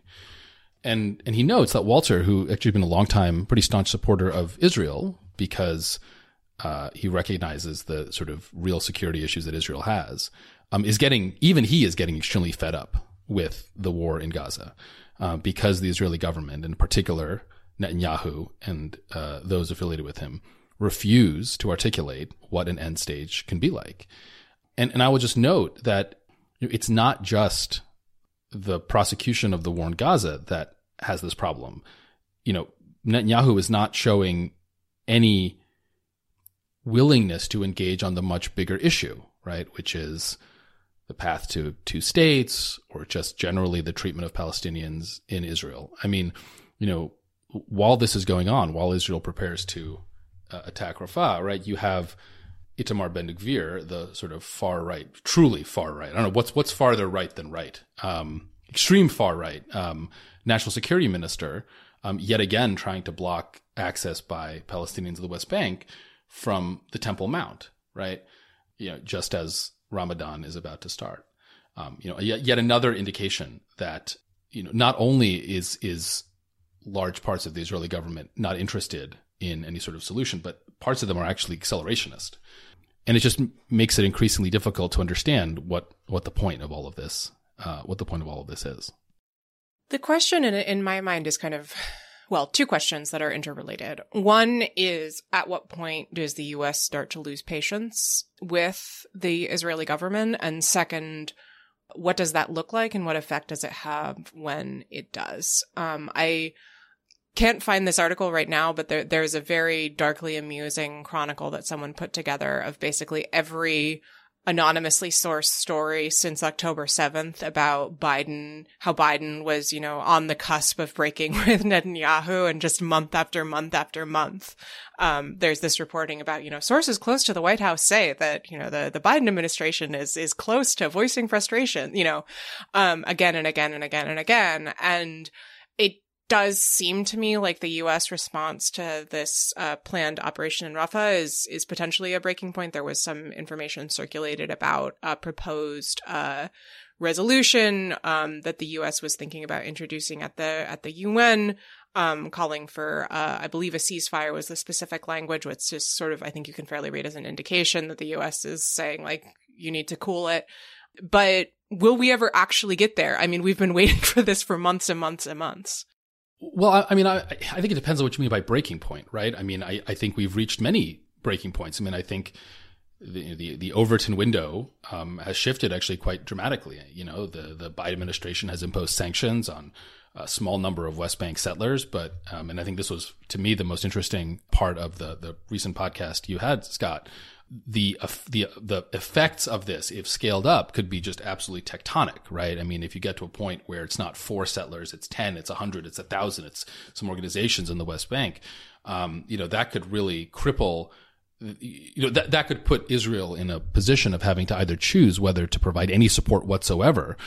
And and he notes that Walzer, who actually been a long time pretty staunch supporter of Israel, because uh, he recognizes the sort of real security issues that Israel has, um, is getting, even he is getting extremely fed up with the war in Gaza, uh, because the Israeli government, in particular Netanyahu and uh, those affiliated with him, refuse to articulate what an end stage can be like. And and I will just note that it's not just the prosecution of the war in Gaza that has this problem. You know, Netanyahu is not showing any willingness to engage on the much bigger issue, right? Which is the path to two states, or just generally the treatment of Palestinians in Israel. I mean, you know, while this is going on, while Israel prepares to uh, attack Rafah, right, you have Itamar Ben-Gvir, the sort of far right, truly far right. I don't know what's what's farther right than right. Um, extreme far right, um, national security minister, um, yet again trying to block access by Palestinians of the West Bank from the Temple Mount, right? You know, just as Ramadan is about to start. Um, you know, yet, yet another indication that, you know, not only is is large parts of the Israeli government not interested in any sort of solution, but parts of them are actually accelerationist. And it just makes it increasingly difficult to understand what, what the point of all of this, uh, what the point of all of this is. The question in, in my mind is kind of, well, two questions that are interrelated. One is, at what point does the U S start to lose patience with the Israeli government? And second, what does that look like and what effect does it have when it does? Um, I can't find this article right now, but there, there's a very darkly amusing chronicle that someone put together of basically every anonymously sourced story since October seventh about Biden, how Biden was, you know, on the cusp of breaking with Netanyahu, and just month after month after month. Um, there's this reporting about, you know, sources close to the White House say that, you know, the, the Biden administration is, is close to voicing frustration, you know, um, again and again and again and again. And it does seem to me like the U S response to this uh, planned operation in Rafah is is potentially a breaking point. There was some information circulated about a proposed uh, resolution um, that the U S was thinking about introducing at the at the U N, um, calling for, uh, I believe, a ceasefire was the specific language, which is sort of, I think you can fairly read as an indication that the U S is saying, like, you need to cool it. But will we ever actually get there? I mean, we've been waiting for this for months and months and months. Well, I, I mean, I, I think it depends on what you mean by breaking point, right? I mean, I, I think we've reached many breaking points. I mean, I think the the, the Overton window um, has shifted actually quite dramatically. You know, the, the Biden administration has imposed sanctions on a small number of West Bank settlers, but um, and I think this was, to me, the most interesting part of the the recent podcast you had, Scott. The uh, the the effects of this, if scaled up, could be just absolutely tectonic, right? I mean, if you get to a point where it's not four settlers, it's ten, it's a hundred, it's a thousand, it's some organizations in the West Bank, um, you know, that could really cripple. You know, that that could put Israel in a position of having to either choose whether to provide any support whatsoever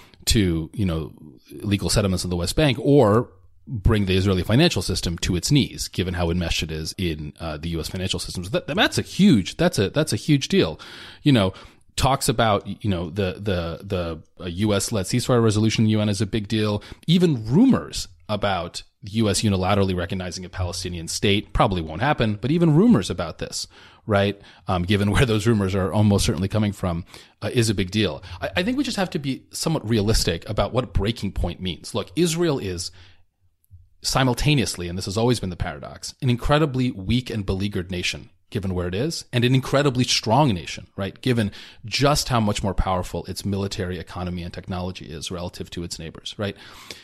to, you know, illegal settlements in the West Bank, or bring the Israeli financial system to its knees, given how enmeshed it is in uh, the U S financial systems. That, that's a huge, that's a, that's a huge deal. You know, talks about, you know, the, the, the U S-led ceasefire resolution in the U N is a big deal. Even rumors about the U S unilaterally recognizing a Palestinian state probably won't happen, but even rumors about this, right, um, given where those rumors are almost certainly coming from, uh, is a big deal. I, I think we just have to be somewhat realistic about what breaking point means. Look, Israel is simultaneously, and this has always been the paradox, an incredibly weak and beleaguered nation, given where it is, and an incredibly strong nation, right, given just how much more powerful its military, economy, and technology is relative to its neighbors, right?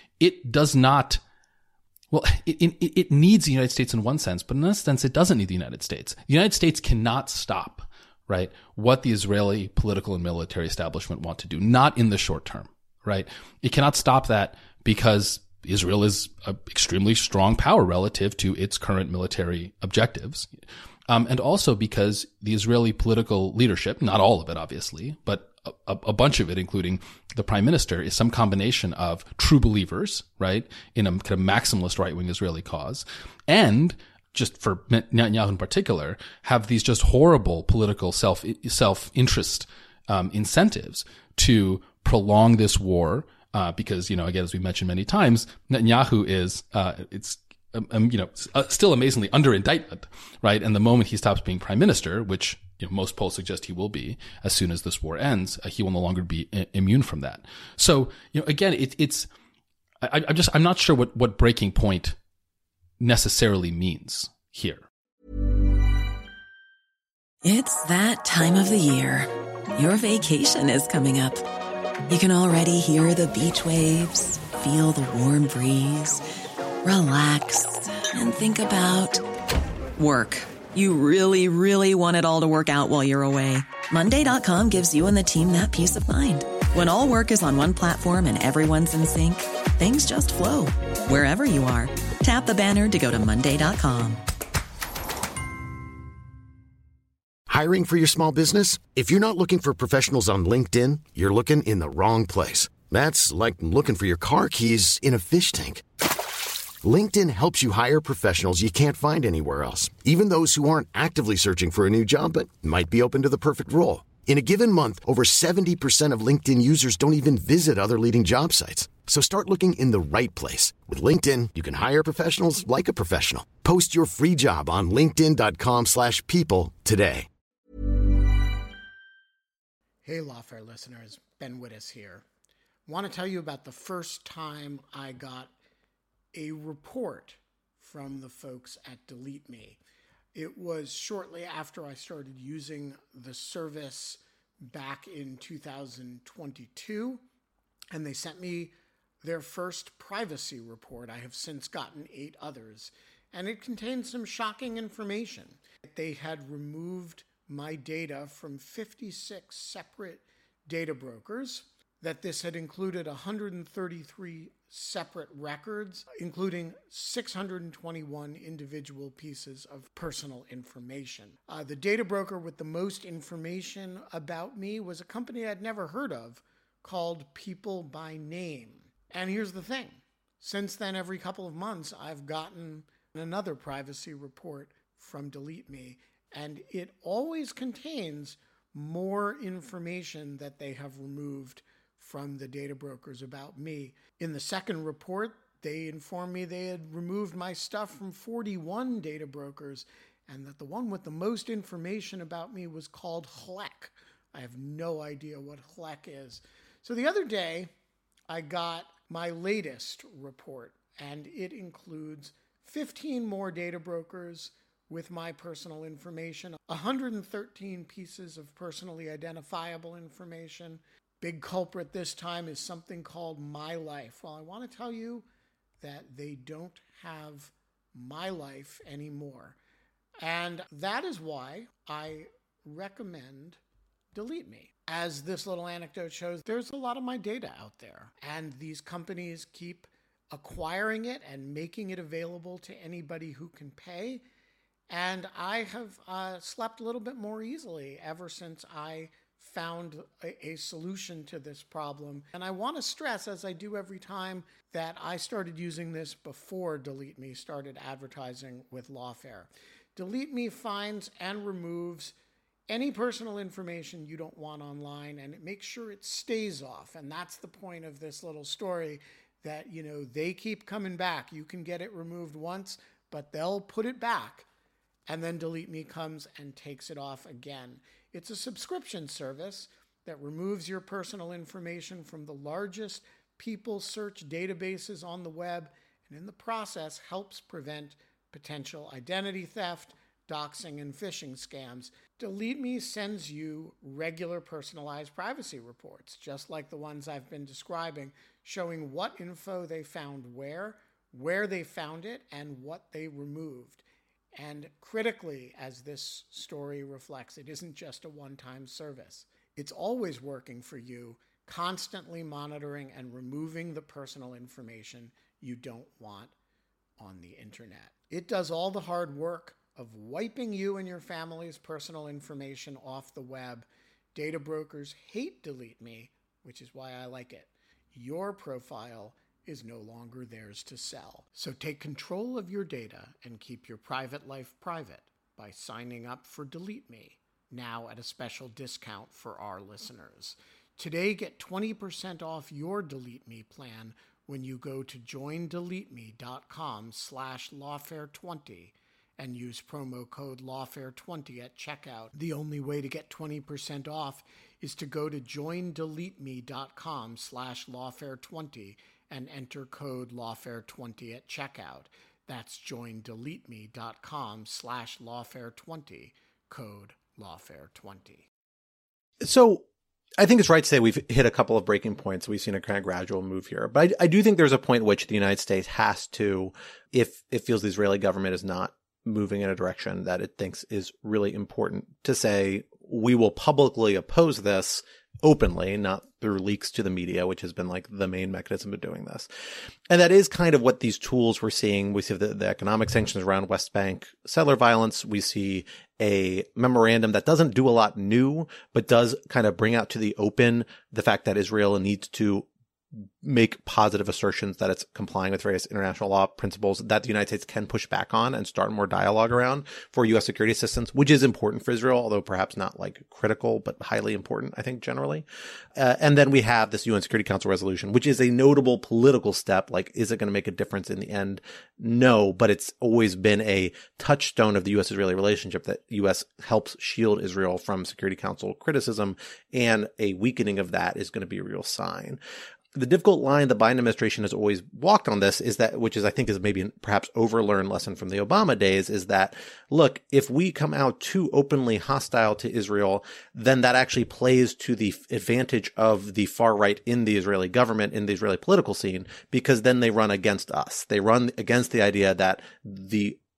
It does not, well, it, it, it needs the United States in one sense, but in another sense, it doesn't need the United States. The United States cannot stop, right, what the Israeli political and military establishment want to do, not in the short term, right? It cannot stop that because Israel is an extremely strong power relative to its current military objectives. Um, and also because the Israeli political leadership, not all of it, obviously, but a, a bunch of it, including the prime minister, is some combination of true believers, right, in a kind of maximalist right-wing Israeli cause, and just for Netanyahu in particular, have these just horrible political self, self-interest um, incentives to prolong this war. Uh, because, you know, again, as we mentioned many times, Netanyahu is, uh, it's, um, um, you know, uh, still amazingly under indictment, right? And the moment he stops being prime minister, which, you know, most polls suggest he will be as soon as this war ends, uh, he will no longer be I- immune from that. So, you know, again, it, it's, I, I'm just, I'm not sure what, what breaking point necessarily means here. It's that time of the year. Your vacation is coming up. You can already hear the beach waves, feel the warm breeze, relax, and think about work. You really, really want it all to work out while you're away. Monday dot com gives you and the team that peace of mind. When all work is on one platform and everyone's in sync, things just flow. Wherever you are, tap the banner to go to Monday dot com. Hiring for your small business? If you're not looking for professionals on LinkedIn, you're looking in the wrong place. That's like looking for your car keys in a fish tank. LinkedIn helps you hire professionals you can't find anywhere else, even those who aren't actively searching for a new job but might be open to the perfect role. In a given month, over seventy percent of LinkedIn users don't even visit other leading job sites. So start looking in the right place. With LinkedIn, you can hire professionals like a professional. Post your free job on linkedin dot com slash people today. Hey, Lawfare listeners, Ben Wittes here. Want to tell you about the first time I got a report from the folks at Delete Me. It was shortly after I started using the service back in two thousand twenty-two, and they sent me their first privacy report. I have since gotten eight others, and it contained some shocking information. They had removed my data from fifty-six separate data brokers, that this had included one hundred thirty-three separate records, including six hundred twenty-one individual pieces of personal information. Uh, the data broker with the most information about me was a company I'd never heard of called People by Name. And here's the thing. Since then, every couple of months, I've gotten another privacy report from Delete Me, and it always contains more information that they have removed from the data brokers about me. In the second report, they informed me they had removed my stuff from forty-one data brokers, and that the one with the most information about me was called H L E C. I have no idea what H L E C is. So the other day, I got my latest report, and it includes fifteen more data brokers with my personal information, one hundred thirteen pieces of personally identifiable information. Big culprit this time is something called My Life. Well, I want to tell you that they don't have My Life anymore. And that is why I recommend Delete Me. As this little anecdote shows, there's a lot of my data out there, and these companies keep acquiring it and making it available to anybody who can pay. And I have uh, slept a little bit more easily ever since I found a, a solution to this problem. And I want to stress, as I do every time, that I started using this before Delete Me started advertising with Lawfare. Delete Me finds and removes any personal information you don't want online, and it makes sure it stays off. And that's the point of this little story, that, you know, they keep coming back. You can get it removed once, but they'll put it back, and then Delete Me comes and takes it off again. It's a subscription service that removes your personal information from the largest people search databases on the web, and in the process helps prevent potential identity theft, doxing, and phishing scams. Delete Me sends you regular personalized privacy reports, just like the ones I've been describing, showing what info they found where, where they found it, and what they removed. And critically, as this story reflects, it isn't just a one-time service. It's always working for you, constantly monitoring and removing the personal information you don't want on the internet. It does all the hard work of wiping you and your family's personal information off the web. Data brokers hate Delete Me, which is why I like it. Your profile is no longer theirs to sell. So take control of your data and keep your private life private by signing up for Delete Me, now at a special discount for our listeners. Today, get twenty percent off your Delete Me plan when you go to joindeleteme.com slash lawfare20 and use promo code lawfare twenty at checkout. The only way to get twenty percent off is to go to joindeleteme.com slash lawfare20 and enter code lawfare twenty at checkout. That's joindeleteme.com slash lawfare20, code lawfare twenty. So I think it's right to say we've hit a couple of breaking points. We've seen a kind of gradual move here. But I, I do think there's a point at which the United States has to, if it feels the Israeli government is not moving in a direction that it thinks is really important, to say we will publicly oppose this openly, not through leaks to the media, which has been like the main mechanism of doing this. And that is kind of what these tools we're seeing. We see the, the economic sanctions around West Bank settler violence. We see a memorandum that doesn't do a lot new, but does kind of bring out to the open the fact that Israel needs to make positive assertions that it's complying with various international law principles that the United States can push back on and start more dialogue around for U S security assistance, which is important for Israel, although perhaps not like critical, but highly important, I think, generally. Uh, and then we have this U N Security Council resolution, which is a notable political step. Like, is it going to make a difference in the end? No, but it's always been a touchstone of the U S-Israeli relationship that U S helps shield Israel from Security Council criticism, and a weakening of that is going to be a real sign. The difficult line the Biden administration has always walked on this is that, which is, I think, is maybe a perhaps overlearned lesson from the Obama days, is that, look, if we come out too openly hostile to Israel, then that actually plays to the advantage of the far right in the Israeli government, in the Israeli political scene, because then they run against us. They run against the idea that the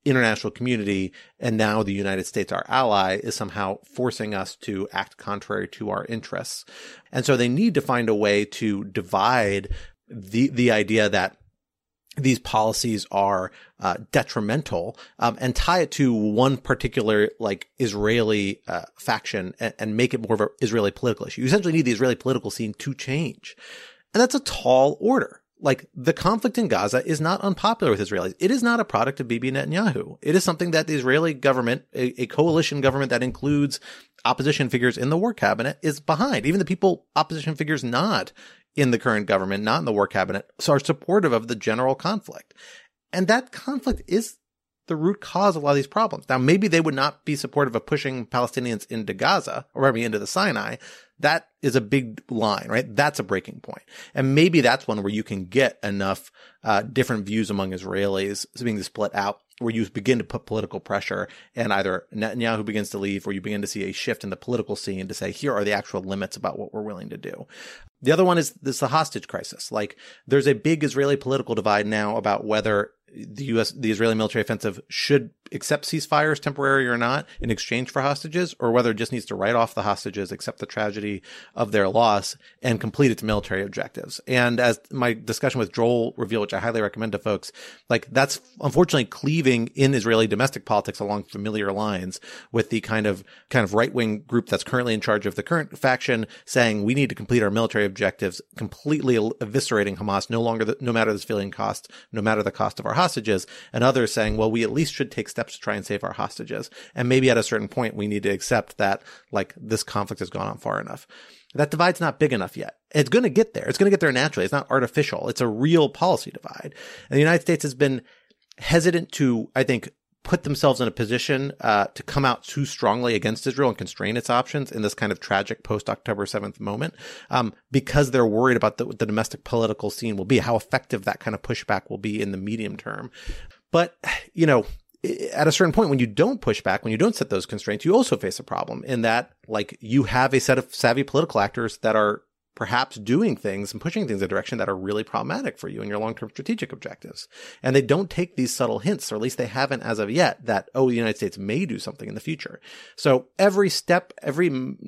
international community, and now the United States, our ally, is somehow forcing us to act contrary to our interests. And so they need to find a way to divide the the idea that these policies are uh, detrimental um, and tie it to one particular like Israeli uh, faction and, and make it more of an Israeli political issue. You essentially need the Israeli political scene to change. And that's a tall order. Like, the conflict in Gaza is not unpopular with Israelis. It is not a product of Bibi Netanyahu. It is something that the Israeli government, a, a coalition government that includes opposition figures in the war cabinet, is behind. Even the people, opposition figures not in the current government, not in the war cabinet, so are supportive of the general conflict. And that conflict is the root cause of a lot of these problems. Now, maybe they would not be supportive of pushing Palestinians into Gaza, or maybe into the Sinai. That is a big line, right? That's a breaking point. And maybe that's one where you can get enough uh, different views among Israelis being split out, where you begin to put political pressure and either Netanyahu begins to leave, or you begin to see a shift in the political scene to say, here are the actual limits about what we're willing to do. The other one is this, the hostage crisis. Like, there's a big Israeli political divide now about whether the U S, the Israeli military offensive should accept ceasefires, temporary or not, in exchange for hostages, or whether it just needs to write off the hostages, accept the tragedy of their loss, and complete its military objectives. And as my discussion with Joel revealed, which I highly recommend to folks, like, that's unfortunately cleaving in Israeli domestic politics along familiar lines with the kind of kind of right-wing group that's currently in charge of the current faction saying we need to complete our military objectives, completely eviscerating Hamas, no longer the, no matter the civilian cost, no matter the cost of our hostages, and others saying, well, we at least should take steps to try and save our hostages. And maybe at a certain point, we need to accept that, like, this conflict has gone on far enough. That divide's not big enough yet. It's going to get there. It's going to get there naturally. It's not artificial. It's a real policy divide. And the United States has been hesitant to, I think, put themselves in a position uh, to come out too strongly against Israel and constrain its options in this kind of tragic post-October seventh moment, um, because they're worried about the, the domestic political scene will be, how effective that kind of pushback will be in the medium term. But, you know, at a certain point, when you don't push back, when you don't set those constraints, you also face a problem in that, like, you have a set of savvy political actors that are perhaps doing things and pushing things in a direction that are really problematic for you and your long-term strategic objectives. And they don't take these subtle hints, or at least they haven't as of yet, that, oh, the United States may do something in the future. So every step, every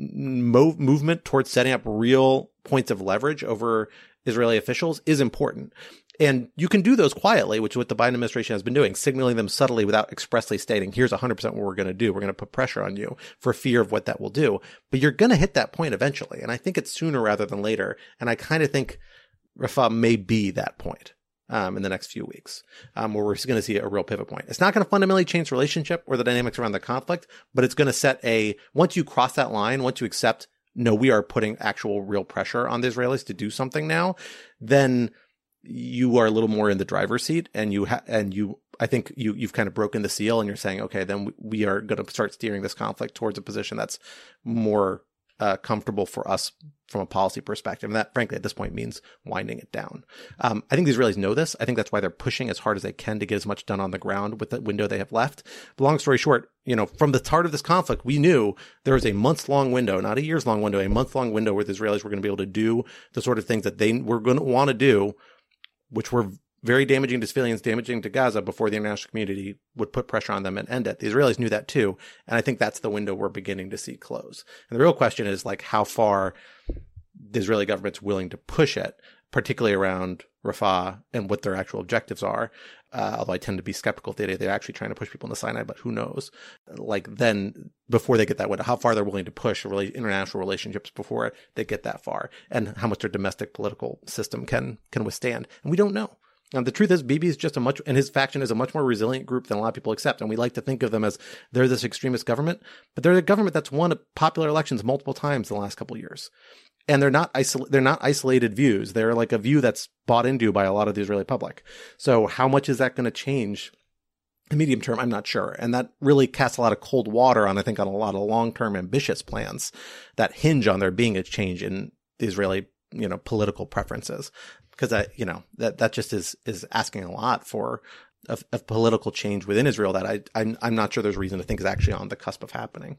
move, movement towards setting up real points of leverage over Israeli officials is important. And you can do those quietly, which is what the Biden administration has been doing, signaling them subtly without expressly stating, here's one hundred percent what we're going to do. We're going to put pressure on you for fear of what that will do. But you're going to hit that point eventually. And I think it's sooner rather than later. And I kind of think Rafah may be that point um, in the next few weeks, um, where we're going to see a real pivot point. It's not going to fundamentally change the relationship or the dynamics around the conflict, but it's going to set a, once you cross that line, once you accept, no, we are putting actual real pressure on the Israelis to do something now, then you are a little more in the driver's seat, and you ha- and you, I think you, you've kind of broken the seal, and you're saying, okay, then we are going to start steering this conflict towards a position that's more uh, comfortable for us from a policy perspective. And that, frankly, at this point means winding it down. Um, I think the Israelis know this. I think that's why they're pushing as hard as they can to get as much done on the ground with the window they have left. But long story short, you know, from the start of this conflict, we knew there was a months long window, not a years long window, a month long window where the Israelis were going to be able to do the sort of things that they were going to want to do, which were very damaging to civilians, damaging to Gaza, before the international community would put pressure on them and end it. The Israelis knew that too. And I think that's the window we're beginning to see close. And the real question is, like, how far the Israeli government's willing to push it, particularly around Rafah and what their actual objectives are. Uh, although I tend to be skeptical if they, they're actually trying to push people in the Sinai, but who knows? Like, then before they get that window, how far they're willing to push international relationships before they get that far, and how much their domestic political system can can withstand. And we don't know. And the truth is, Bibi is just a much, and his faction is a much more resilient group than a lot of people accept. And we like to think of them as they're this extremist government, but they're the government that's won popular elections multiple times in the last couple of years. And they're not isol- they're not isolated views. They're like a view that's bought into by a lot of the Israeli public. So how much is that going to change in the medium term? I'm not sure. And that really casts a lot of cold water on, I think, on a lot of long-term ambitious plans that hinge on there being a change in the Israeli, you know, political preferences. Because that, you know, that, that just is, is asking a lot for of, of political change within Israel that I, I'm, I'm not sure there's reason to think is actually on the cusp of happening.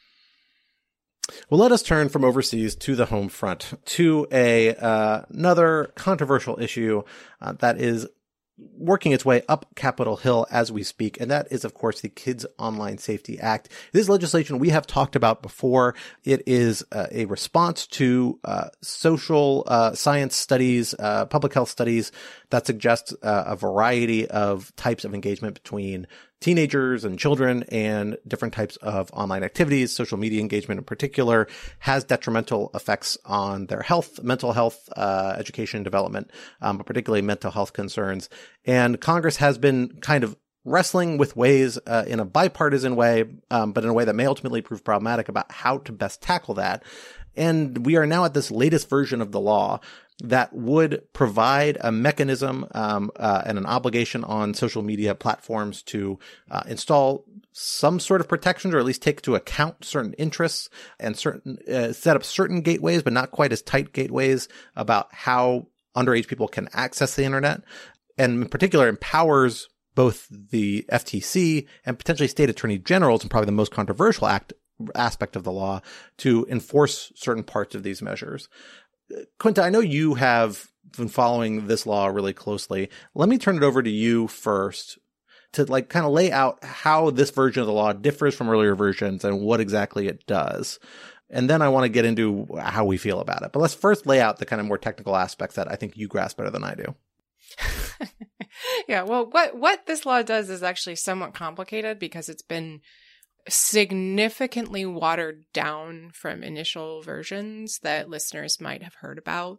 Well, let us turn from overseas to the home front, to a uh, another controversial issue uh, that is working its way up Capitol Hill as we speak, and that is, of course, the Kids Online Safety Act. This legislation we have talked about before. It is uh, a response to uh, social uh, science studies, uh, public health studies that suggest uh, a variety of types of engagement between teenagers and children and different types of online activities. Social media engagement in particular has detrimental effects on their health, mental health, uh, education, development, um, but particularly mental health concerns. And Congress has been kind of wrestling with ways uh, in a bipartisan way, um, but in a way that may ultimately prove problematic about how to best tackle that. And we are now at this latest version of the law that would provide a mechanism um, uh, and an obligation on social media platforms to uh, install some sort of protections, or at least take into account certain interests and certain uh, set up certain gateways, but not quite as tight gateways about how underage people can access the internet, and in particular empowers both the F T C and potentially state attorney generals, and probably the most controversial act aspect of the law, to enforce certain parts of these measures. Quinta, I know you have been following this law really closely. Let me turn it over to you first to like kind of lay out how this version of the law differs from earlier versions and what exactly it does. And then I want to get into how we feel about it. But let's first lay out the kind of more technical aspects that I think you grasp better than I do. Yeah, well, what what this law does is actually somewhat complicated because it's been significantly watered down from initial versions that listeners might have heard about.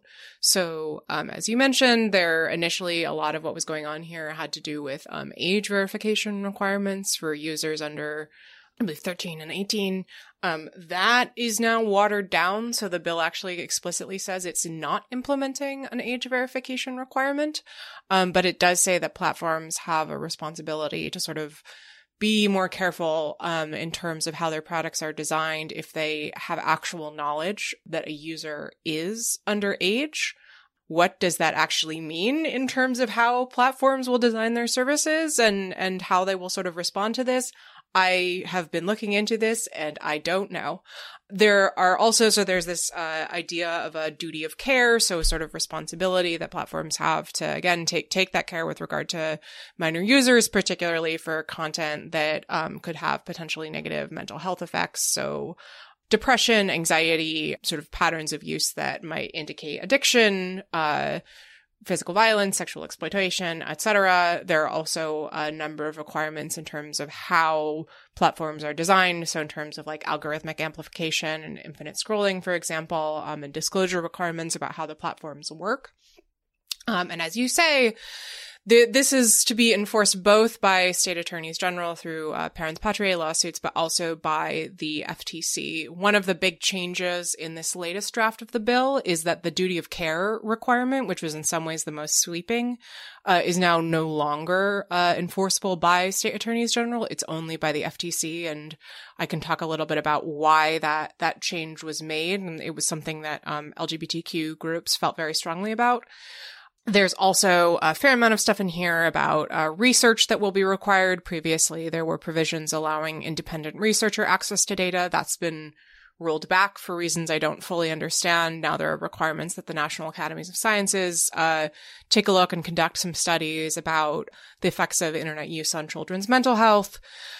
So, um, as you mentioned, there initially a lot of what was going on here had to do with um, age verification requirements for users under, I believe, thirteen and eighteen. Um, that is now watered down. So the bill actually explicitly says it's not implementing an age verification requirement. Um, but it does say that platforms have a responsibility to sort of be more careful um, in terms of how their products are designed if they have actual knowledge that a user is underage. What does that actually mean in terms of how platforms will design their services and, and how they will sort of respond to this? I have been looking into this and I don't know. There are also, so there's this uh, idea of a duty of care, so sort of responsibility that platforms have to, again, take take that care with regard to minor users, particularly for content that um, could have potentially negative mental health effects. So depression, anxiety, sort of patterns of use that might indicate addiction, uh, physical violence, sexual exploitation, et cetera. There are also a number of requirements in terms of how platforms are designed. So in terms of like algorithmic amplification and infinite scrolling, for example, um, and disclosure requirements about how the platforms work. Um, and as you say, The, this is to be enforced both by state attorneys general through uh, parents patriae lawsuits, but also by the F T C. One of the big changes in this latest draft of the bill is that the duty of care requirement, which was in some ways the most sweeping, uh, is now no longer uh, enforceable by state attorneys general. It's only by the F T C, and I can talk a little bit about why that that change was made, and it was something that um, L G B T Q groups felt very strongly about. There's also a fair amount of stuff in here about uh, research that will be required. Previously, there were provisions allowing independent researcher access to data. That's been rolled back for reasons I don't fully understand. Now there are requirements that the National Academies of Sciences uh, take a look and conduct some studies about the effects of internet use on children's mental health.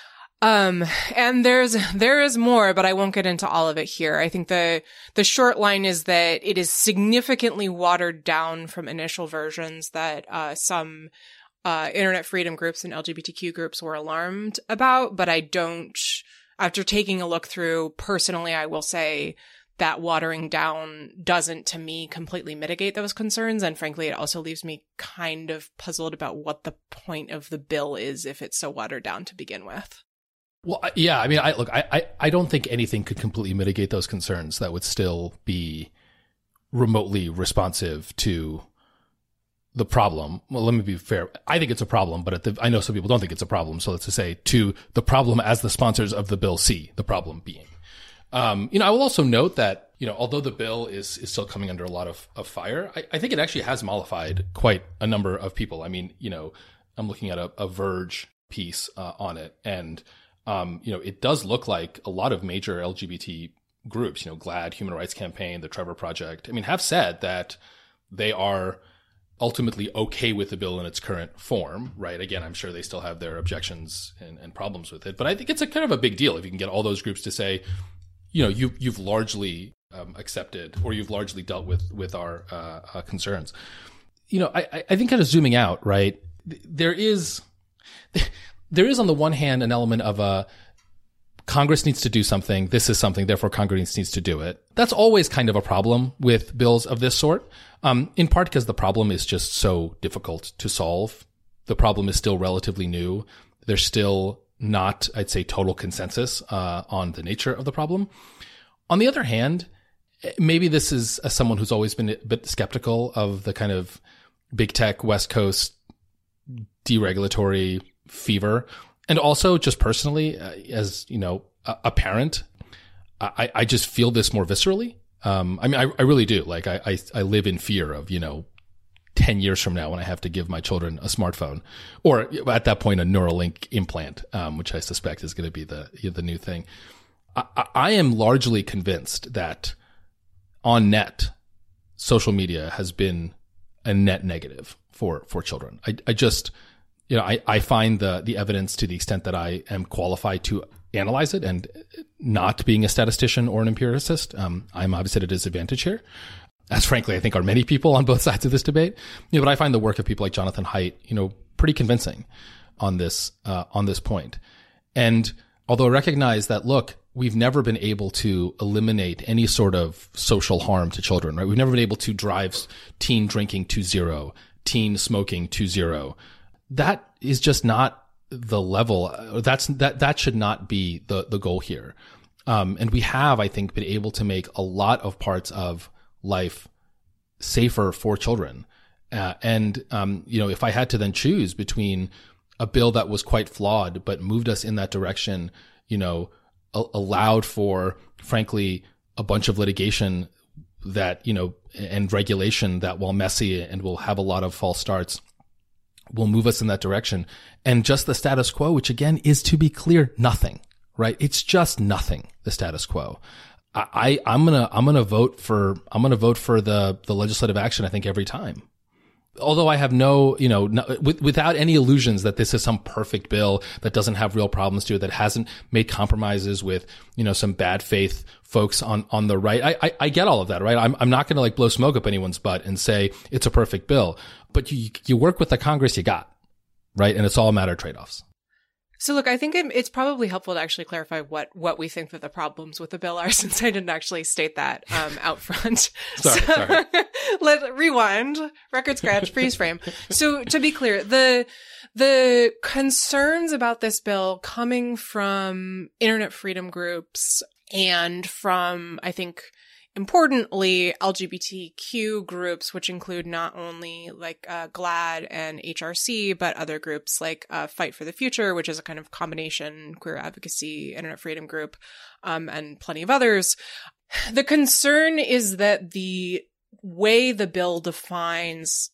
Um, and there's, there is more, but I won't get into all of it here. I think the, the short line is that it is significantly watered down from initial versions that, uh, some, uh, internet freedom groups and L G B T Q groups were alarmed about, but I don't, after taking a look through, personally, I will say that watering down doesn't, to me, completely mitigate those concerns. And frankly, it also leaves me kind of puzzled about what the point of the bill is if it's so watered down to begin with. Well, yeah, I mean, I look, I, I, I don't think anything could completely mitigate those concerns that would still be remotely responsive to the problem. Well, let me be fair. I think it's a problem, but at the, I know some people don't think it's a problem. So let's just say to the problem as the sponsors of the bill see the problem being. Um, you know, I will also note that, you know, although the bill is, is still coming under a lot of, of fire, I, I think it actually has mollified quite a number of people. I mean, you know, I'm looking at a, a Verge piece uh, on it, and Um, you know, it does look like a lot of major L G B T groups, you know, GLAAD, Human Rights Campaign, the Trevor Project, I mean, have said that they are ultimately okay with the bill in its current form, right? Again, I'm sure they still have their objections and, and problems with it, but I think it's a kind of a big deal if you can get all those groups to say, you know, you, you've largely um, accepted or you've largely dealt with with our uh, uh, concerns. You know, I, I think kind of zooming out, right? There is, there is on the one hand an element of a Congress needs to do something. This is something, therefore Congress needs to do it. That's always kind of a problem with bills of this sort, um, in part because the problem is just so difficult to solve. The problem is still relatively new. There's still not, I'd say, total consensus uh, on the nature of the problem. On the other hand, maybe this is as someone who's always been a bit skeptical of the kind of big tech West Coast deregulatory fever. And also just personally, uh, as, you know, a, a parent, I, I just feel this more viscerally. Um, I mean, I, I really do. Like I, I, I live in fear of, you know, ten years from now when I have to give my children a smartphone or at that point, a Neuralink implant, um, which I suspect is going to be the, the new thing. I, I am largely convinced that on net, social media has been a net negative for, for children. I, I just, you know, I, I find the, the evidence to the extent that I am qualified to analyze it, and not being a statistician or an empiricist, um, I'm obviously at a disadvantage here, as frankly, I think are many people on both sides of this debate. You know, but I find the work of people like Jonathan Haidt, you know, pretty convincing on this, uh, on this point. And although I recognize that, look, we've never been able to eliminate any sort of social harm to children, right? We've never been able to drive teen drinking to zero, teen smoking to zero. That is just not the level. That's, that, that should not be the, the goal here. Um, and we have, I think, been able to make a lot of parts of life safer for children. Uh, and, um, you know, if I had to then choose between a bill that was quite flawed, but moved us in that direction, you know, a- allowed for, frankly, a bunch of litigation that, you know, and regulation that, while messy and will have a lot of false starts, will move us in that direction. And just the status quo, which again is, to be clear, nothing, right? It's just nothing, the status quo. I, I I'm gonna, I'm gonna vote for, I'm gonna vote for the, the legislative action, I think, every time. Although I have no, you know, no, with, without any illusions that this is some perfect bill that doesn't have real problems to it, that hasn't made compromises with, you know, some bad faith folks on, on the right. I, I, I get all of that, right? I'm, I'm not going to like blow smoke up anyone's butt and say it's a perfect bill, but you, you work with the Congress you got, right? And it's all a matter of trade-offs. So look, I think it, it's probably helpful to actually clarify what, what we think that the problems with the bill are, since I didn't actually state that um, out front. sorry, so, sorry. Let rewind, record scratch, freeze frame. So to be clear, the the concerns about this bill coming from internet freedom groups and from, I think, importantly, L G B T Q groups, which include not only like uh, GLAAD and H R C, but other groups like uh, Fight for the Future, which is a kind of combination queer advocacy, internet freedom group, um, and plenty of others. The concern is that the way the bill defines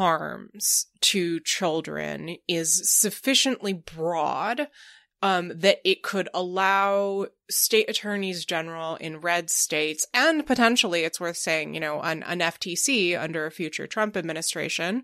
harms to children is sufficiently broad Um, that it could allow state attorneys general in red states, and potentially, it's worth saying, you know, an, an F T C under a future Trump administration,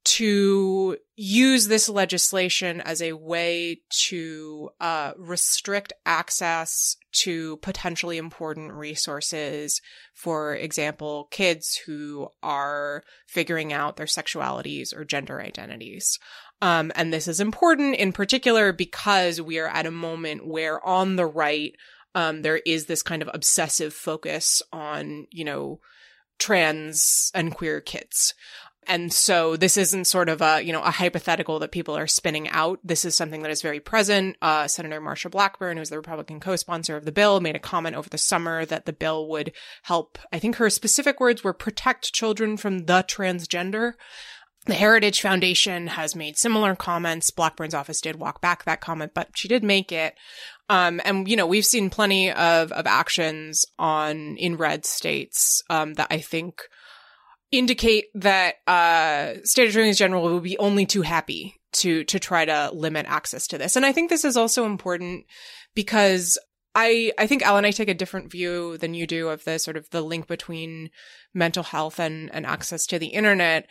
to use this legislation as a way to uh, restrict access to potentially important resources. For example, kids who are figuring out their sexualities or gender identities. Um, and this is important in particular because we are at a moment where on the right, um, there is this kind of obsessive focus on, you know, trans and queer kids. And so this isn't sort of a, you know, a hypothetical that people are spinning out. This is something that is very present. Uh, Senator Marsha Blackburn, who's the Republican co-sponsor of the bill, made a comment over the summer that the bill would help, I think her specific words were, protect children from the transgender. The Heritage Foundation has made similar comments. Blackburn's office did walk back that comment, but she did make it. Um, and, you know, we've seen plenty of, of actions on, in red states, um, that I think indicate that, uh, state attorneys general will be only too happy to, to try to limit access to this. And I think this is also important because I, I think, Alan, I take a different view than you do of the sort of the link between mental health and, and access to the internet.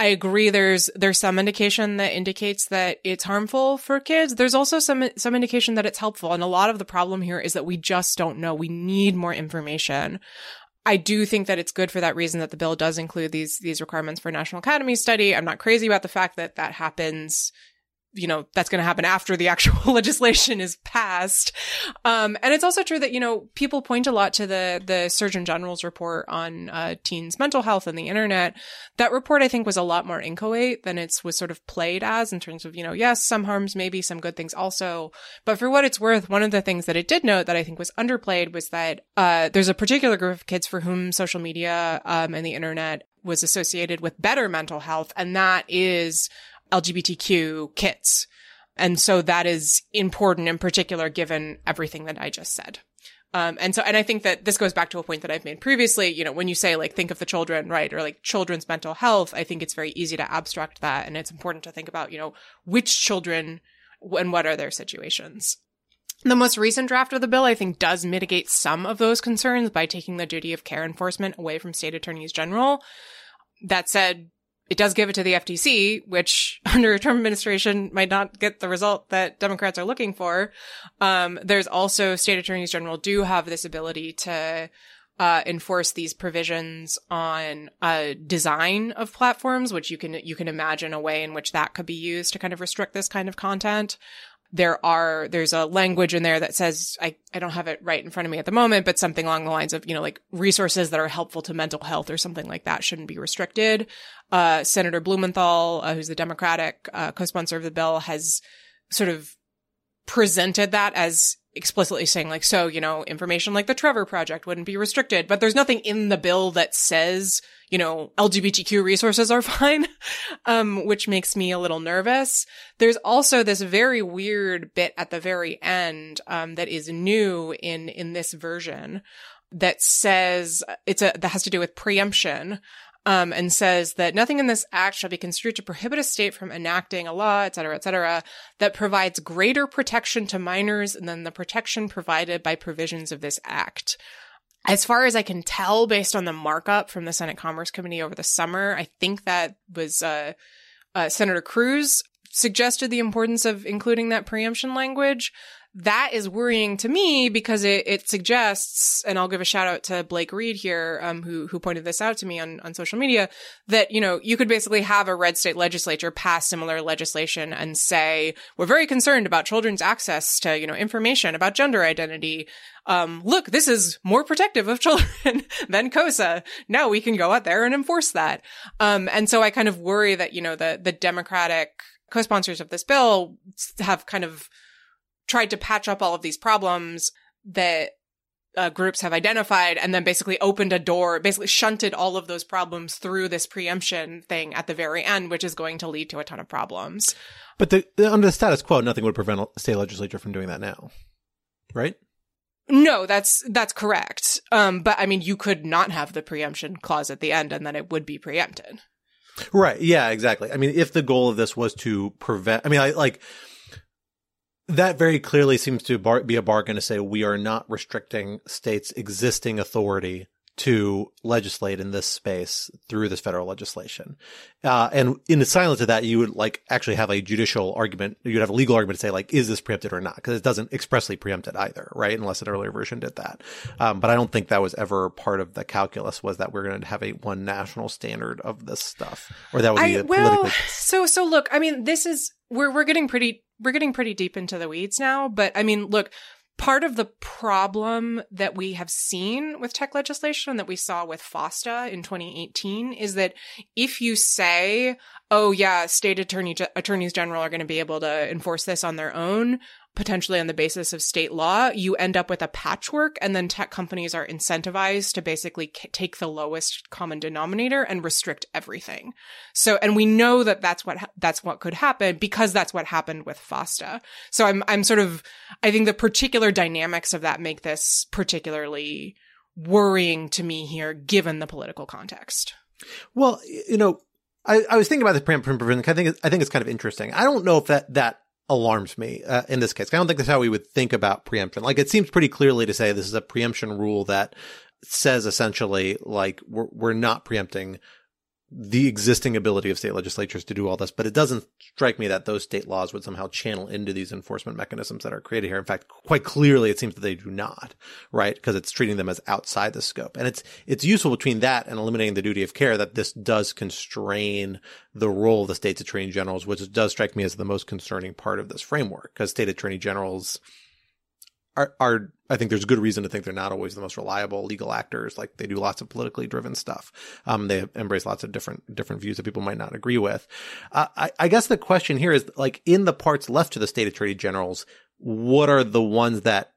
I agree. There's there's some indication that indicates that it's harmful for kids. There's also some some indication that it's helpful. And a lot of the problem here is that we just don't know. We need more information. I do think that it's good for that reason that the bill does include these these requirements for a National Academy study. I'm not crazy about the fact that that happens. You know, that's going to happen after the actual legislation is passed. Um, and it's also true that, you know, people point a lot to the, the Surgeon General's report on uh, teens' mental health and the internet. That report, I think, was a lot more inchoate than it was sort of played as in terms of, you know, yes, some harms, maybe some good things also. But for what it's worth, one of the things that it did note that I think was underplayed was that uh, there's a particular group of kids for whom social media um, and the internet was associated with better mental health. And that is L G B T Q kids. And so that is important in particular, given everything that I just said. Um, and so, and I think that this goes back to a point that I've made previously, you know, when you say like, think of the children, right? Or like children's mental health, I think it's very easy to abstract that. And it's important to think about, you know, which children and what are their situations. The most recent draft of the bill, I think, does mitigate some of those concerns by taking the duty of care enforcement away from state attorneys general. That said, it does give it to the F T C, which under a Trump administration might not get the result that Democrats are looking for. Um, there's also state attorneys general do have this ability to uh, enforce these provisions on uh, design of platforms, which you can you can imagine a way in which that could be used to kind of restrict this kind of content. There are, there's a language in there that says, I, I don't have it right in front of me at the moment, but something along the lines of, you know, like resources that are helpful to mental health or something like that shouldn't be restricted. Uh, Senator Blumenthal, uh, who's the Democratic uh, co-sponsor of the bill, has sort of presented that as explicitly saying like, so, you know, information like the Trevor Project wouldn't be restricted, but there's nothing in the bill that says, you know, L G B T Q resources are fine, um, which makes me a little nervous. There's also this very weird bit at the very end, um, that is new in, in this version that says it's a, that has to do with preemption. Um, and says that nothing in this act shall be construed to prohibit a state from enacting a law, et cetera, et cetera, that provides greater protection to minors than the protection provided by provisions of this act. As far as I can tell, based on the markup from the Senate Commerce Committee over the summer, I think that was uh, uh, Senator Cruz suggested the importance of including that preemption language. That is worrying to me because it, it suggests, and I'll give a shout out to Blake Reed here, um, who, who pointed this out to me on, on social media, that, you know, you could basically have a red state legislature pass similar legislation and say, we're very concerned about children's access to, you know, information about gender identity. Um, look, this is more protective of children than COSA. Now we can go out there and enforce that. Um, and so I kind of worry that, you know, the, the Democratic co-sponsors of this bill have kind of tried to patch up all of these problems that uh, groups have identified and then basically opened a door, basically shunted all of those problems through this preemption thing at the very end, which is going to lead to a ton of problems. But the, under the status quo, nothing would prevent a state legislature from doing that now, right? No, that's that's correct. Um, but I mean, you could not have the preemption clause at the end and then it would be preempted. Right. Yeah, exactly. I mean, if the goal of this was to prevent, I mean, I like... that very clearly seems to bar- be a bargain to say we are not restricting states' existing authority to legislate in this space through this federal legislation. Uh, and in the silence of that, you would like actually have a judicial argument. You'd have a legal argument to say like, is this preempted or not? Because it doesn't expressly preempt it either, right? Unless an earlier version did that. Um, but I don't think that was ever part of the calculus was that we're going to have a one national standard of this stuff, or that would be I, a well, politically. So, so look, I mean, this is, we're, we're getting pretty, we're getting pretty deep into the weeds now, but I mean, look, part of the problem that we have seen with tech legislation that we saw with FOSTA in twenty eighteen is that if you say, oh yeah, state attorney attorneys general are going to be able to enforce this on their own, potentially on the basis of state law, you end up with a patchwork, and then tech companies are incentivized to basically k- take the lowest common denominator and restrict everything. So, and we know that that's what ha- that's what could happen because that's what happened with FOSTA. So, I'm I'm sort of I think the particular dynamics of that make this particularly worrying to me here, given the political context. Well, you know, I, I was thinking about this preemption provision. I think I think it's kind of interesting. I don't know if that that. alarms me uh, in this case. I don't think that's how we would think about preemption. Like, it seems pretty clearly to say this is a preemption rule that says essentially like we're, we're not preempting the existing ability of state legislatures to do all this, but it doesn't strike me that those state laws would somehow channel into these enforcement mechanisms that are created here. In fact, quite clearly, it seems that they do not, right? Because it's treating them as outside the scope. And it's, it's useful between that and eliminating the duty of care that this does constrain the role of the state's attorney generals, which does strike me as the most concerning part of this framework, because state attorney generals Are, are, I think there's good reason to think they're not always the most reliable legal actors. Like, they do lots of politically driven stuff. Um, they embrace lots of different, different views that people might not agree with. Uh, I, I guess the question here is, like, in the parts left to the state attorney generals, what are the ones that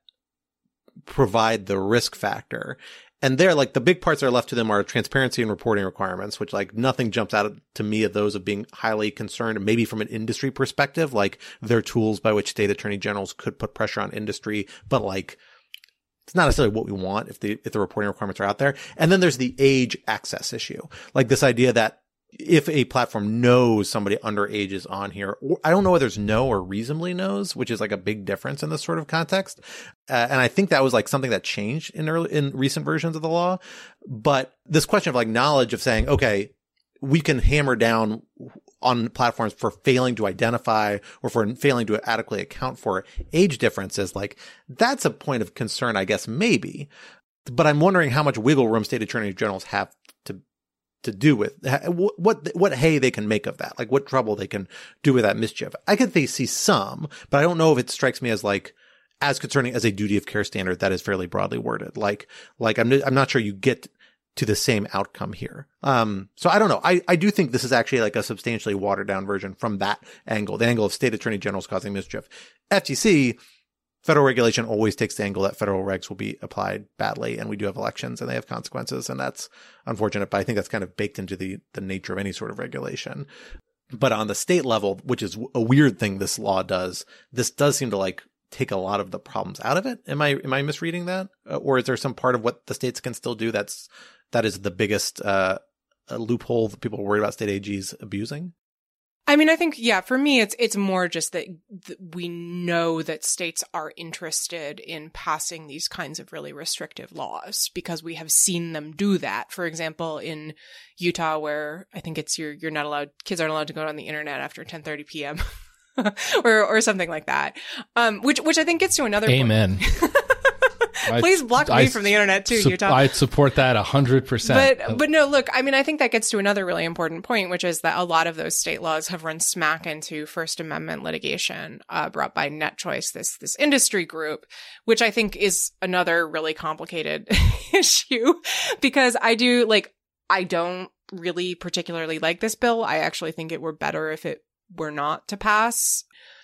provide the risk factor? And there, like, the big parts that are left to them are transparency and reporting requirements, which, like, nothing jumps out to me of those of being highly concerned. And maybe from an industry perspective, like, they're tools by which state attorney generals could put pressure on industry, but, like, it's not necessarily what we want if the if the reporting requirements are out there. And then there's the age access issue, like this idea that if a platform knows somebody underage is on here, or I don't know whether it's know or reasonably knows, which is like a big difference in this sort of context. Uh, and I think that was like something that changed in early, in recent versions of the law. But this question of like knowledge of saying, okay, we can hammer down on platforms for failing to identify or for failing to adequately account for age differences, like that's a point of concern, I guess, maybe. But I'm wondering how much wiggle room state attorney generals have to to do with what what hay they can make of that, like what trouble they can do with that mischief. I could they see some, but I don't know if it strikes me as like as concerning as a duty of care standard that is fairly broadly worded. Like like I'm I'm not sure you get to the same outcome here. Um, so I don't know. I, I do think this is actually like a substantially watered down version from that angle, the angle of state attorney generals causing mischief. F T C, federal regulation always takes the angle that federal regs will be applied badly, and we do have elections and they have consequences, and that's unfortunate, but I think that's kind of baked into the, the nature of any sort of regulation. But on the state level, which is a weird thing this law does, this does seem to like take a lot of the problems out of it. Am I, am I misreading that? Uh, or is there some part of what the states can still do that's, that is the biggest uh, loophole that people are worried about state A Gs abusing? I mean, I think, yeah, for me, it's it's more just that th- we know that states are interested in passing these kinds of really restrictive laws because we have seen them do that. For example, in Utah, where I think it's you're you're not allowed, kids aren't allowed to go on the internet after ten thirty p.m. or or something like that. Um, which which I think gets to another Amen. point. Please block I, me from the internet too, su- Utah. I support that a hundred percent. But but no, look, I mean, I think that gets to another really important point, which is that a lot of those state laws have run smack into First Amendment litigation uh, brought by NetChoice, this this industry group, which I think is another really complicated issue because I do like I don't really particularly like this bill. I actually think it were better if it were not to pass.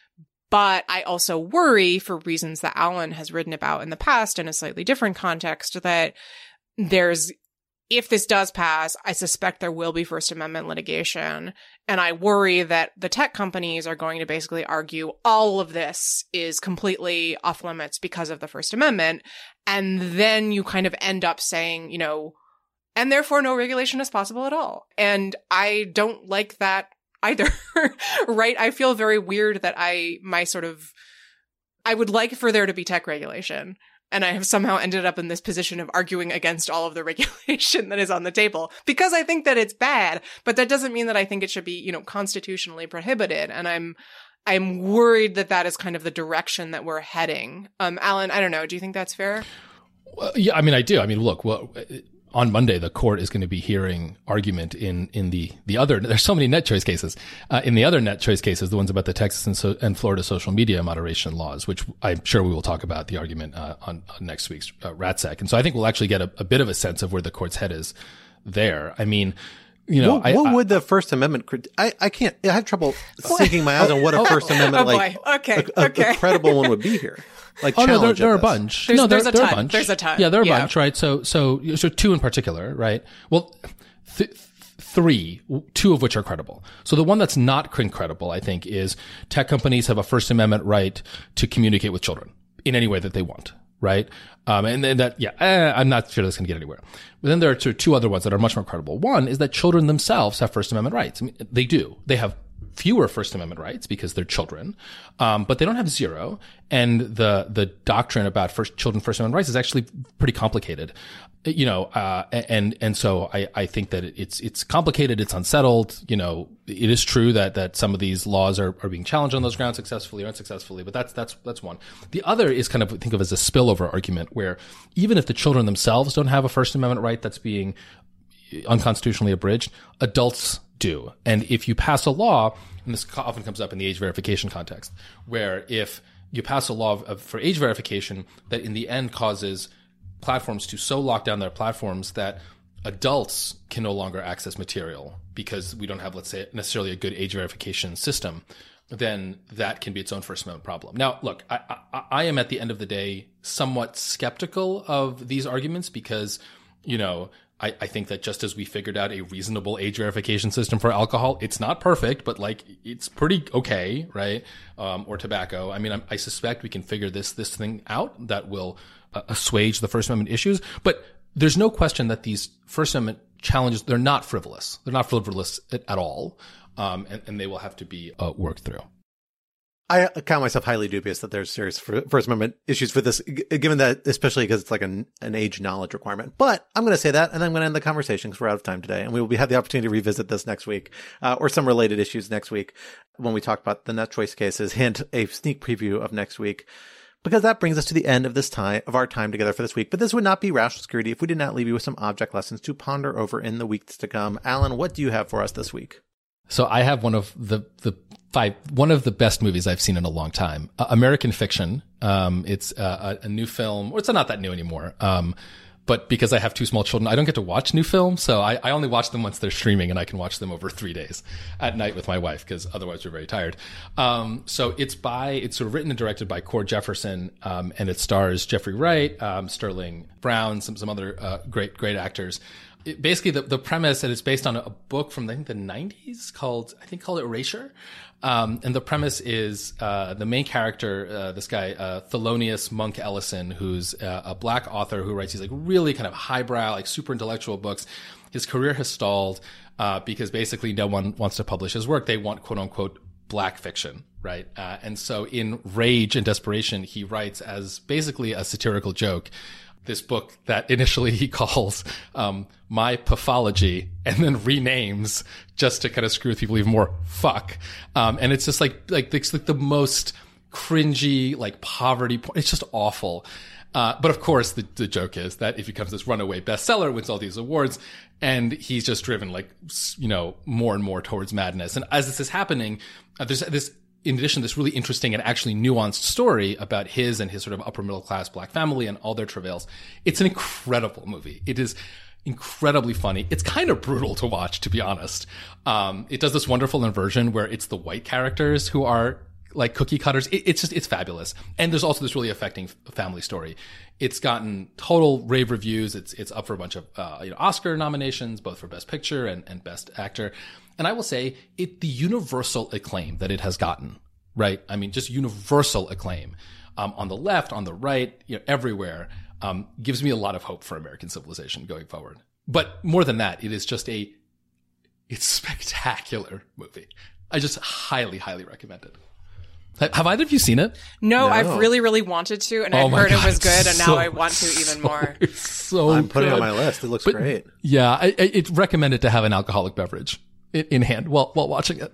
But I also worry, for reasons that Alan has written about in the past in a slightly different context, that there's, if this does pass, I suspect there will be First Amendment litigation. And I worry that the tech companies are going to basically argue all of this is completely off limits because of the First Amendment. And then you kind of end up saying, you know, and therefore no regulation is possible at all. And I don't like that either, right? I feel very weird that I, my sort of, I would like for there to be tech regulation. And I have somehow ended up in this position of arguing against all of the regulation that is on the table because I think that it's bad, but that doesn't mean that I think it should be, you know, constitutionally prohibited. And I'm, I'm worried that that is kind of the direction that we're heading. Um, Alan, I don't know. Do you think that's fair? Well, yeah, I mean, I do. I mean, look, well, on Monday, the court is going to be hearing argument in, in the, the other, there's so many NetChoice cases, uh, in the other NetChoice cases, the ones about the Texas and, so, and Florida social media moderation laws, which I'm sure we will talk about the argument, uh, on, on next week's uh, RATSEC. And so I think we'll actually get a, a bit of a sense of where the court's head is there. I mean, you know, what, I, what I, would the First Amendment? I I can't. I have trouble sinking my eyes on what a First Amendment oh like okay, a, a, okay. a credible one would be here. Like oh no, there, challenge there are a this. bunch. There's, no, there, there's a there ton. are a bunch. There's a ton. Yeah, there are a yeah. bunch, right? So so so two in particular, right? Well, th- three, two of which are credible. So the one that's not credible, I think, is tech companies have a First Amendment right to communicate with children in any way that they want. Right. Um, and then that, yeah, eh, I'm not sure that's going to get anywhere. But then there are two, two other ones that are much more credible. One is that children themselves have First Amendment rights. I mean, they do. They have fewer First Amendment rights because they're children, um, but they don't have zero. And the the doctrine about first children First Amendment rights is actually pretty complicated, you know. Uh, and and so I, I think that it's it's complicated, it's unsettled. You know, it is true that that some of these laws are, are being challenged on those grounds successfully or unsuccessfully. But that's that's that's one. The other is kind of think of as a spillover argument, where even if the children themselves don't have a First Amendment right that's being unconstitutionally abridged, adults do. And if you pass a law, and this often comes up in the age verification context, where if you pass a law of, of, for age verification that in the end causes platforms to so lock down their platforms that adults can no longer access material because we don't have, let's say, necessarily a good age verification system, then that can be its own First Amendment problem. Now, look, I, I, I am at the end of the day somewhat skeptical of these arguments because, you know, I, I think that just as we figured out a reasonable age verification system for alcohol, it's not perfect, but like it's pretty okay, right? Um, or tobacco. I mean, I'm, I suspect we can figure this this thing out that will uh, assuage the First Amendment issues. But there's no question that these First Amendment challenges, they're not frivolous. They're not frivolous at, at all, um, and, and they will have to be uh, worked through. I count myself highly dubious that there's serious First Amendment issues for this, given that, especially because it's like an, an age knowledge requirement. But I'm going to say that, and I'm going to end the conversation because we're out of time today, and we will be, have the opportunity to revisit this next week, uh, or some related issues next week when we talk about the net choice cases. Hint, a sneak preview of next week, because that brings us to the end of this time of our time together for this week. But this would not be Rational Security if we did not leave you with some object lessons to ponder over in the weeks to come. Alan, what do you have for us this week? So I have one of the, the five, one of the best movies I've seen in a long time, uh, American Fiction. Um, it's uh, a, a new film, or it's not that new anymore. Um, but because I have two small children, I don't get to watch new films. So I, I only watch them once they're streaming, and I can watch them over three days at night with my wife, because otherwise we're very tired. Um, so it's by, it's sort of written and directed by Cord Jefferson, um, and it stars Jeffrey Wright, um, Sterling Brown, some, some other, uh, great, great actors. It, basically, the, the premise, and it's based on a, a book from I think the nineties called I think called Erasure, um, and the premise is uh, the main character, uh, this guy uh, Thelonious Monk Ellison, who's uh, a black author who writes these like really kind of highbrow, like super intellectual books. His career has stalled uh, because basically no one wants to publish his work. They want quote unquote black fiction, right? Uh, and so in rage and desperation, he writes as basically a satirical joke this book that initially he calls um, My Pathology, and then renames just to kind of screw with people even more. Fuck. Um, and it's just like, like, it's like the most cringy, like poverty porn. It's just awful. Uh, but of course, the, the joke is that it becomes this runaway bestseller, wins all these awards, and he's just driven like, you know, more and more towards madness. And as this is happening, uh, there's this, in addition, this really interesting and actually nuanced story about his and his sort of upper middle class black family and all their travails. It's an incredible movie. It is incredibly funny. It's kind of brutal to watch, to be honest. Um, it does this wonderful inversion where it's the white characters who are like cookie cutters. It, it's just, it's fabulous. And there's also this really affecting family story. It's gotten total rave reviews. It's, it's up for a bunch of, uh, you know, Oscar nominations, both for Best Picture and, and Best Actor. And I will say it, the universal acclaim that it has gotten, right? I mean, just universal acclaim, um, on the left, on the right, you know, everywhere, um, gives me a lot of hope for American civilization going forward. But more than that, it is just a, it's spectacular movie. I just highly, highly recommend it. Have either of you seen it? No, No. I've really, really wanted to, and Oh I've my heard God, it was good, it's and so- now I want to even so- more. It's so I'm putting it on good. my list. It looks But, great. Yeah, I, I, it's recommended to have an alcoholic beverage in, in hand while while watching it.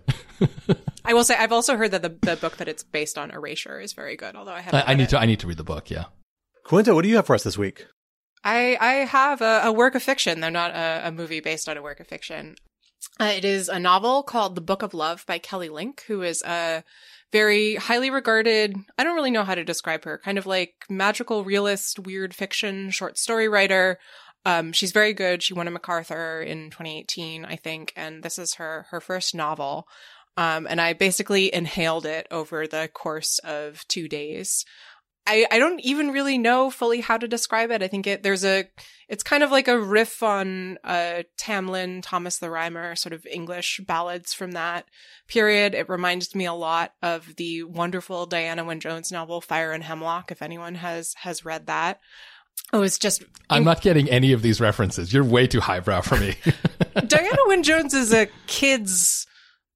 I will say I've also heard that the, the book that it's based on, Erasure, is very good, although I haven't I, I read need it. to I need to read the book. Yeah. Quinta, what do you have for us this week? I, I have a, a work of fiction, though not a, a movie based on a work of fiction. Uh, it is a novel called The Book of Love by Kelly Link, who is a very highly regarded, I don't really know how to describe her, kind of like magical realist, weird fiction, short story writer. Um, she's very good. She won a MacArthur in twenty eighteen, I think, and this is her, her first novel. Um, and I basically inhaled it over the course of two days. I, I don't even really know fully how to describe it. I think it there's a it's kind of like a riff on uh Tamlin, Thomas the Rhymer, sort of English ballads from that period. It reminds me a lot of the wonderful Diana Wynne Jones novel Fire and Hemlock, if anyone has has read that. It was just I'm not getting any of these references. You're way too highbrow for me. Diana Wynne Jones is a kid's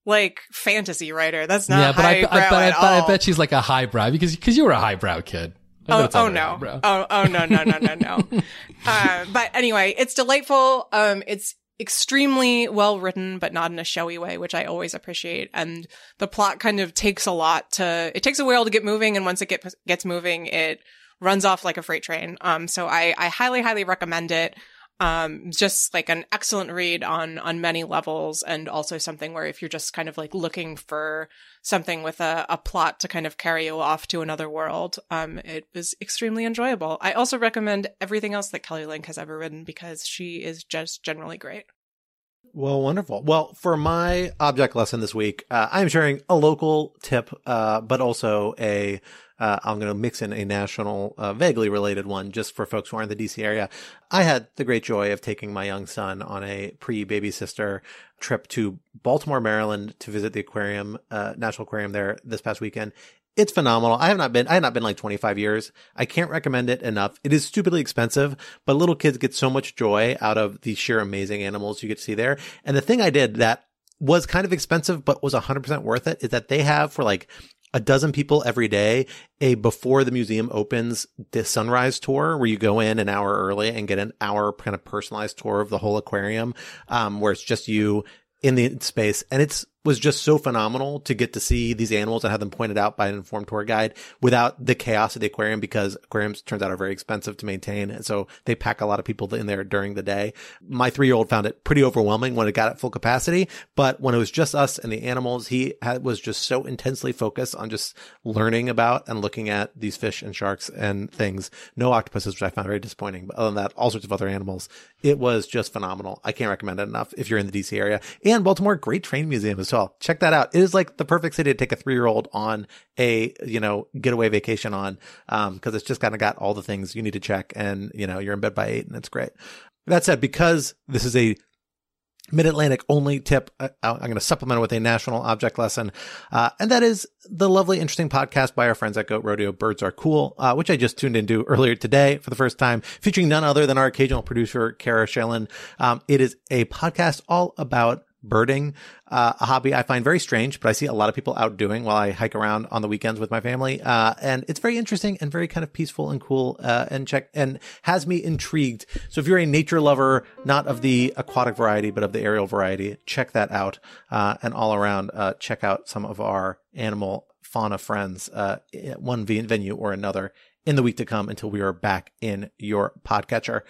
like fantasy writer. That's not yeah, but I, highbrow I, but, at I, but I all. bet she's like a highbrow because because you were a highbrow kid. Oh, oh no. Oh, oh no, no, no, no, no. uh, but anyway, it's delightful. Um, it's extremely well written, but not in a showy way, which I always appreciate. And the plot kind of takes a lot to, it takes a while to get moving. And once it get, gets moving, it runs off like a freight train. Um, so I, I highly, highly recommend it. Um, just like an excellent read on, on many levels, and also something where if you're just kind of like looking for something with a, a plot to kind of carry you off to another world, um, it was extremely enjoyable. I also recommend everything else that Kelly Link has ever written because she is just generally great. Well, wonderful. Well, for my object lesson this week, uh, I'm sharing a local tip, uh, but also a, uh, I'm going to mix in a national, uh, vaguely related one just for folks who are in the D C area. I had the great joy of taking my young son on a pre-baby sister trip to Baltimore, Maryland to visit the aquarium, uh, National Aquarium there this past weekend. It's phenomenal. I have not been, I have not been like twenty-five years. I can't recommend it enough. It is stupidly expensive, but little kids get so much joy out of the sheer amazing animals you get to see there. And the thing I did that was kind of expensive, but was one hundred percent worth it is that they have for like a dozen people every day, a before the museum opens this sunrise tour where you go in an hour early and get an hour kind of personalized tour of the whole aquarium, um, where it's just you in the space. And it's was just so phenomenal to get to see these animals and have them pointed out by an informed tour guide without the chaos of the aquarium, because aquariums turns out are very expensive to maintain. And so they pack a lot of people in there during the day. My three-year-old found it pretty overwhelming when it got at full capacity, but when it was just us and the animals, he had, was just so intensely focused on just learning about and looking at these fish and sharks and things. No octopuses, which I found very disappointing, but other than that, all sorts of other animals. It was just phenomenal. I can't recommend it enough if you're in the D C area. And Baltimore, great train museum as well. Check that out. It is like the perfect city to take a three-year-old on a, you know, getaway vacation on, um, because it's just kind of got all the things you need to check, and, you know, you're in bed by eight and it's great. That said, because this is a Mid-Atlantic only tip, uh, I'm going to supplement it with a national object lesson. Uh, and that is the lovely, interesting podcast by our friends at Goat Rodeo, Birds Are Cool, uh, which I just tuned into earlier today for the first time, featuring none other than our occasional producer, Kara Shillen. Um, it is a podcast all about birding, uh, a hobby I find very strange, but I see a lot of people out doing while I hike around on the weekends with my family. Uh, and it's very interesting and very kind of peaceful and cool, uh, and check and has me intrigued. So if you're a nature lover, not of the aquatic variety, but of the aerial variety, check that out. Uh, and all around, uh, check out some of our animal fauna friends, uh, at one venue or another in the week to come until we are back in your podcatcher.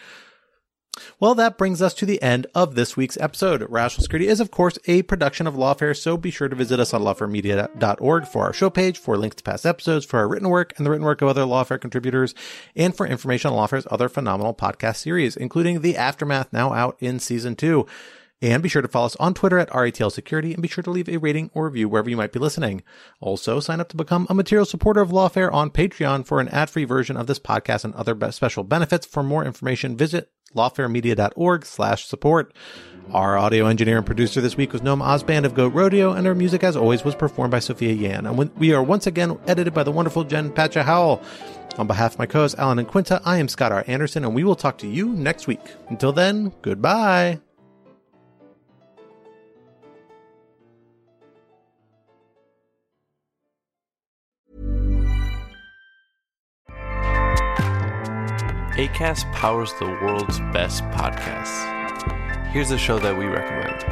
Well, that brings us to the end of this week's episode. Rational Security is, of course, a production of Lawfare, so be sure to visit us on lawfare media dot org for our show page, for links to past episodes, for our written work and the written work of other Lawfare contributors, and for information on Lawfare's other phenomenal podcast series, including The Aftermath, now out in season two. And be sure to follow us on Twitter at R A T L Security, and be sure to leave a rating or review wherever you might be listening. Also, sign up to become a material supporter of Lawfare on Patreon for an ad-free version of this podcast and other be- special benefits. For more information, visit lawfare media dot org slash support. Our audio engineer and producer this week was Noam Osband of Goat Rodeo, and our music, as always, was performed by Sophia Yan. And we are once again edited by the wonderful Jen Patcha Howell. On behalf of my co-hosts Alan and Quinta, I am Scott R. Anderson, and we will talk to you next week. Until then, goodbye. Acast powers the world's best podcasts. Here's a show that we recommend.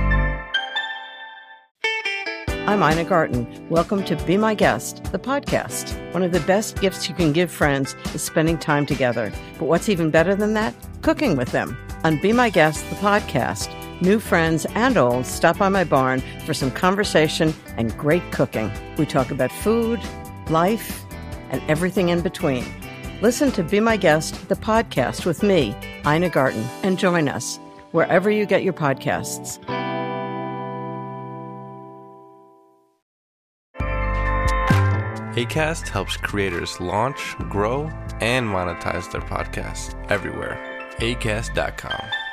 I'm Ina Garten. Welcome to Be My Guest, the podcast. One of the best gifts you can give friends is spending time together. But what's even better than that? Cooking with them. On Be My Guest, the podcast, new friends and old stop by my barn for some conversation and great cooking. We talk about food, life, and everything in between. Listen to Be My Guest, the podcast with me, Ina Garten, and join us wherever you get your podcasts. Acast helps creators launch, grow, and monetize their podcasts everywhere. acast dot com.